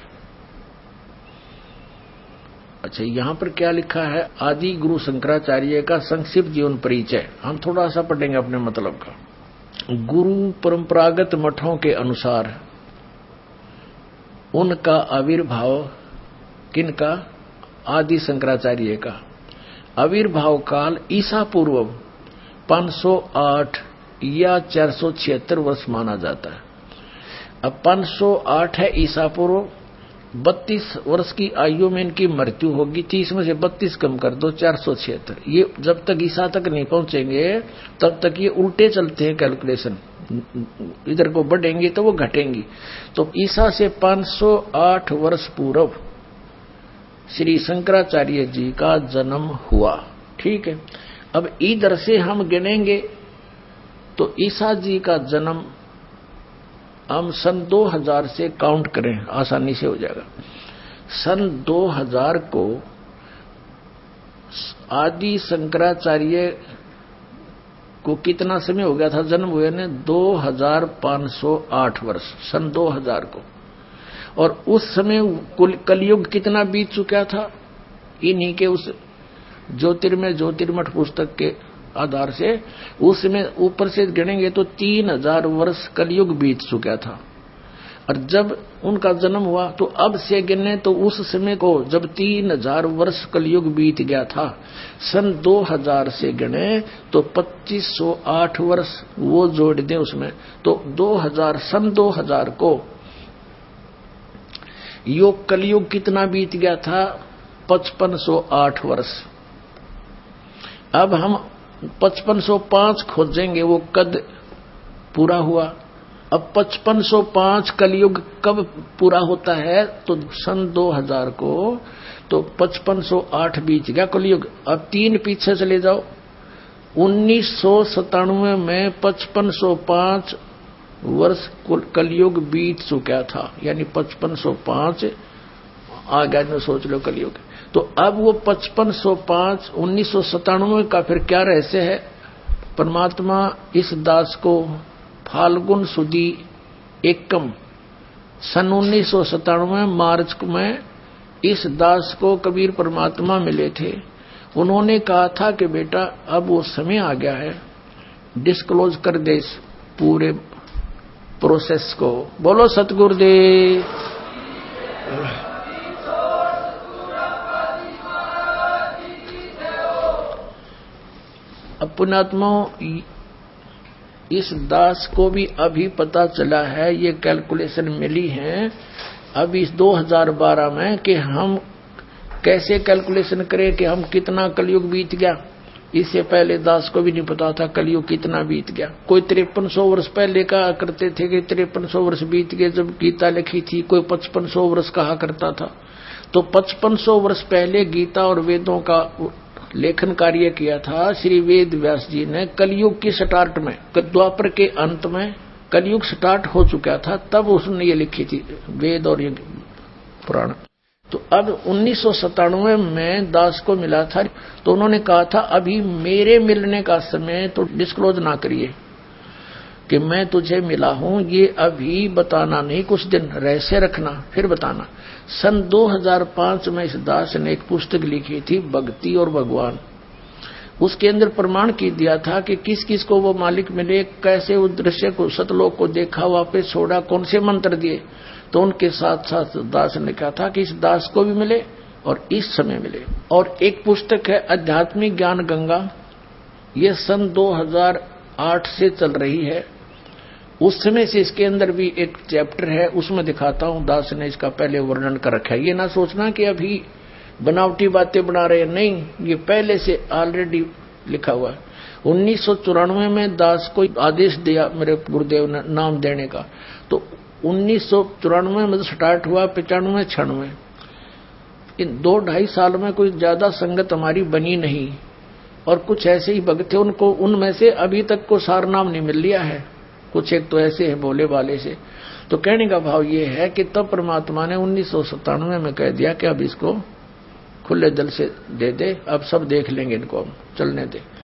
अच्छा, यहां पर क्या लिखा है? आदि गुरु शंकराचार्य का संक्षिप्त जीवन परिचय। हम थोड़ा सा पढ़ेंगे अपने मतलब का। गुरु परंपरागत मठों के अनुसार उनका आविर्भाव, किनका? आदि शंकराचार्य का आविर्भाव काल ईसा पूर्व 508 या 476 वर्ष माना जाता है। अब 508 है ईसा पूर्व, 32 वर्ष की आयु में इनकी मृत्यु होगी। 30 में से 32 कम कर दो, 476। ये जब तक ईसा तक नहीं पहुंचेंगे तब तक ये उल्टे चलते हैं कैलकुलेशन, इधर को बढ़ेंगी तो वो घटेंगी। तो ईसा से 508 वर्ष पूर्व श्री शंकराचार्य जी का जन्म हुआ। ठीक है, अब इधर से हम गिनेंगे तो ईसा जी का जन्म हम सन 2000 से काउंट करें, आसानी से हो जाएगा। सन 2000 को आदि शंकराचार्य को कितना समय हो गया था जन्म हुए ने? 2508 वर्ष, सन 2000 को। और उस समय कलयुग कितना बीत चुका था? इन्हीं के उस ज्योतिर्मठ पुस्तक के आधार से उसमें ऊपर से गिनेंगे तो 3000 वर्ष कलयुग बीत चुका था। और जब उनका जन्म हुआ तो अब से गिने तो उस समय को जब 3000 वर्ष कलयुग बीत गया था, सन 2000 से गिने तो 2508 वर्ष वो जोड़ दें उसमें, तो 2000 सन 2000 को योग कलयुग कितना बीत गया था? 5508 वर्ष। अब हम 5505 खोजेंगे, वो कद पूरा हुआ। अब 5505 कलयुग कब पूरा होता है? तो सन 2000 को, तो 5508 बीत गया कलयुग। अब 3 पीछे चले जाओ, 1997 में 5505 वर्ष कलयुग बीत चुका था, यानी 5505 आ गया न, सोच लो कलयुग। तो अब वो 5505 1997 का फिर क्या रहस्य है? परमात्मा इस दास को फाल्गुन सुदी एकम सन 1997 मार्च में इस दास को कबीर परमात्मा मिले थे। उन्होंने कहा था कि बेटा अब वो समय आ गया है, डिस्क्लोज कर दे इस पूरे प्रोसेस को। बोलो सतगुरुदेव। अब पुण्यात्मा, इस दास को भी अभी पता चला है, ये कैलकुलेशन मिली है अभी इस 2012 में कि हम कैसे कैलकुलेशन करें कि हम कितना कलयुग बीत गया। इससे पहले दास को भी नहीं पता था कलयुग कितना बीत गया। कोई 5300 वर्ष पहले कहा करते थे कि 5300 वर्ष बीत गए जब गीता लिखी थी, कोई 5500 वर्ष कहा करता था। तो 5500 वर्ष पहले गीता और वेदों का लेखन कार्य किया था श्री वेद व्यास जी ने कलयुग की स्टार्ट में, द्वापर के अंत में कलयुग स्टार्ट हो चुका था, तब उसने ये लिखी थी वेद और ये पुराण। तो अब 1997 में दास को मिला था, तो उन्होंने कहा था अभी मेरे मिलने का समय तो डिस्क्लोज ना करिए कि मैं तुझे मिला हूं, ये अभी बताना नहीं, कुछ दिन रहस्य रखना फिर बताना। सन 2005 में इस दास ने एक पुस्तक लिखी थी भक्ति और भगवान। उसके अंदर प्रमाण की दिया था कि किस किस को वो मालिक मिले, कैसे उस दृश्य को सतलोक को देखा, वापस छोड़ा, कौन से मंत्र दिए। तो उनके साथ साथ दास ने कहा था कि इस दास को भी मिले और इस समय मिले। और एक पुस्तक है आध्यात्मिक ज्ञान गंगा, ये सन 2008 से चल रही है। उस समय से इसके अंदर भी एक चैप्टर है, उसमें दिखाता हूं दास ने इसका पहले वर्णन कर रखा है। ये ना सोचना कि अभी बनावटी बातें बना रहे हैं। नहीं, ये पहले से ऑलरेडी लिखा हुआ है। 1994 में दास को आदेश दिया मेरे गुरुदेव ने नाम देने का, तो 1994 में स्टार्ट हुआ, 95 96, इन 2-2.5 साल में कोई ज्यादा संगत हमारी बनी नहीं। और कुछ ऐसे ही भक्त थे, उनको उनमें से अभी तक को सार नाम नहीं मिल लिया है। कुछ एक तो ऐसे है बोले वाले से। तो कहने का भाव ये है कि तब परमात्मा ने 1997 में कह दिया कि अब इसको खुले दिल से दे दे, अब सब देख लेंगे, इनको चलने दे।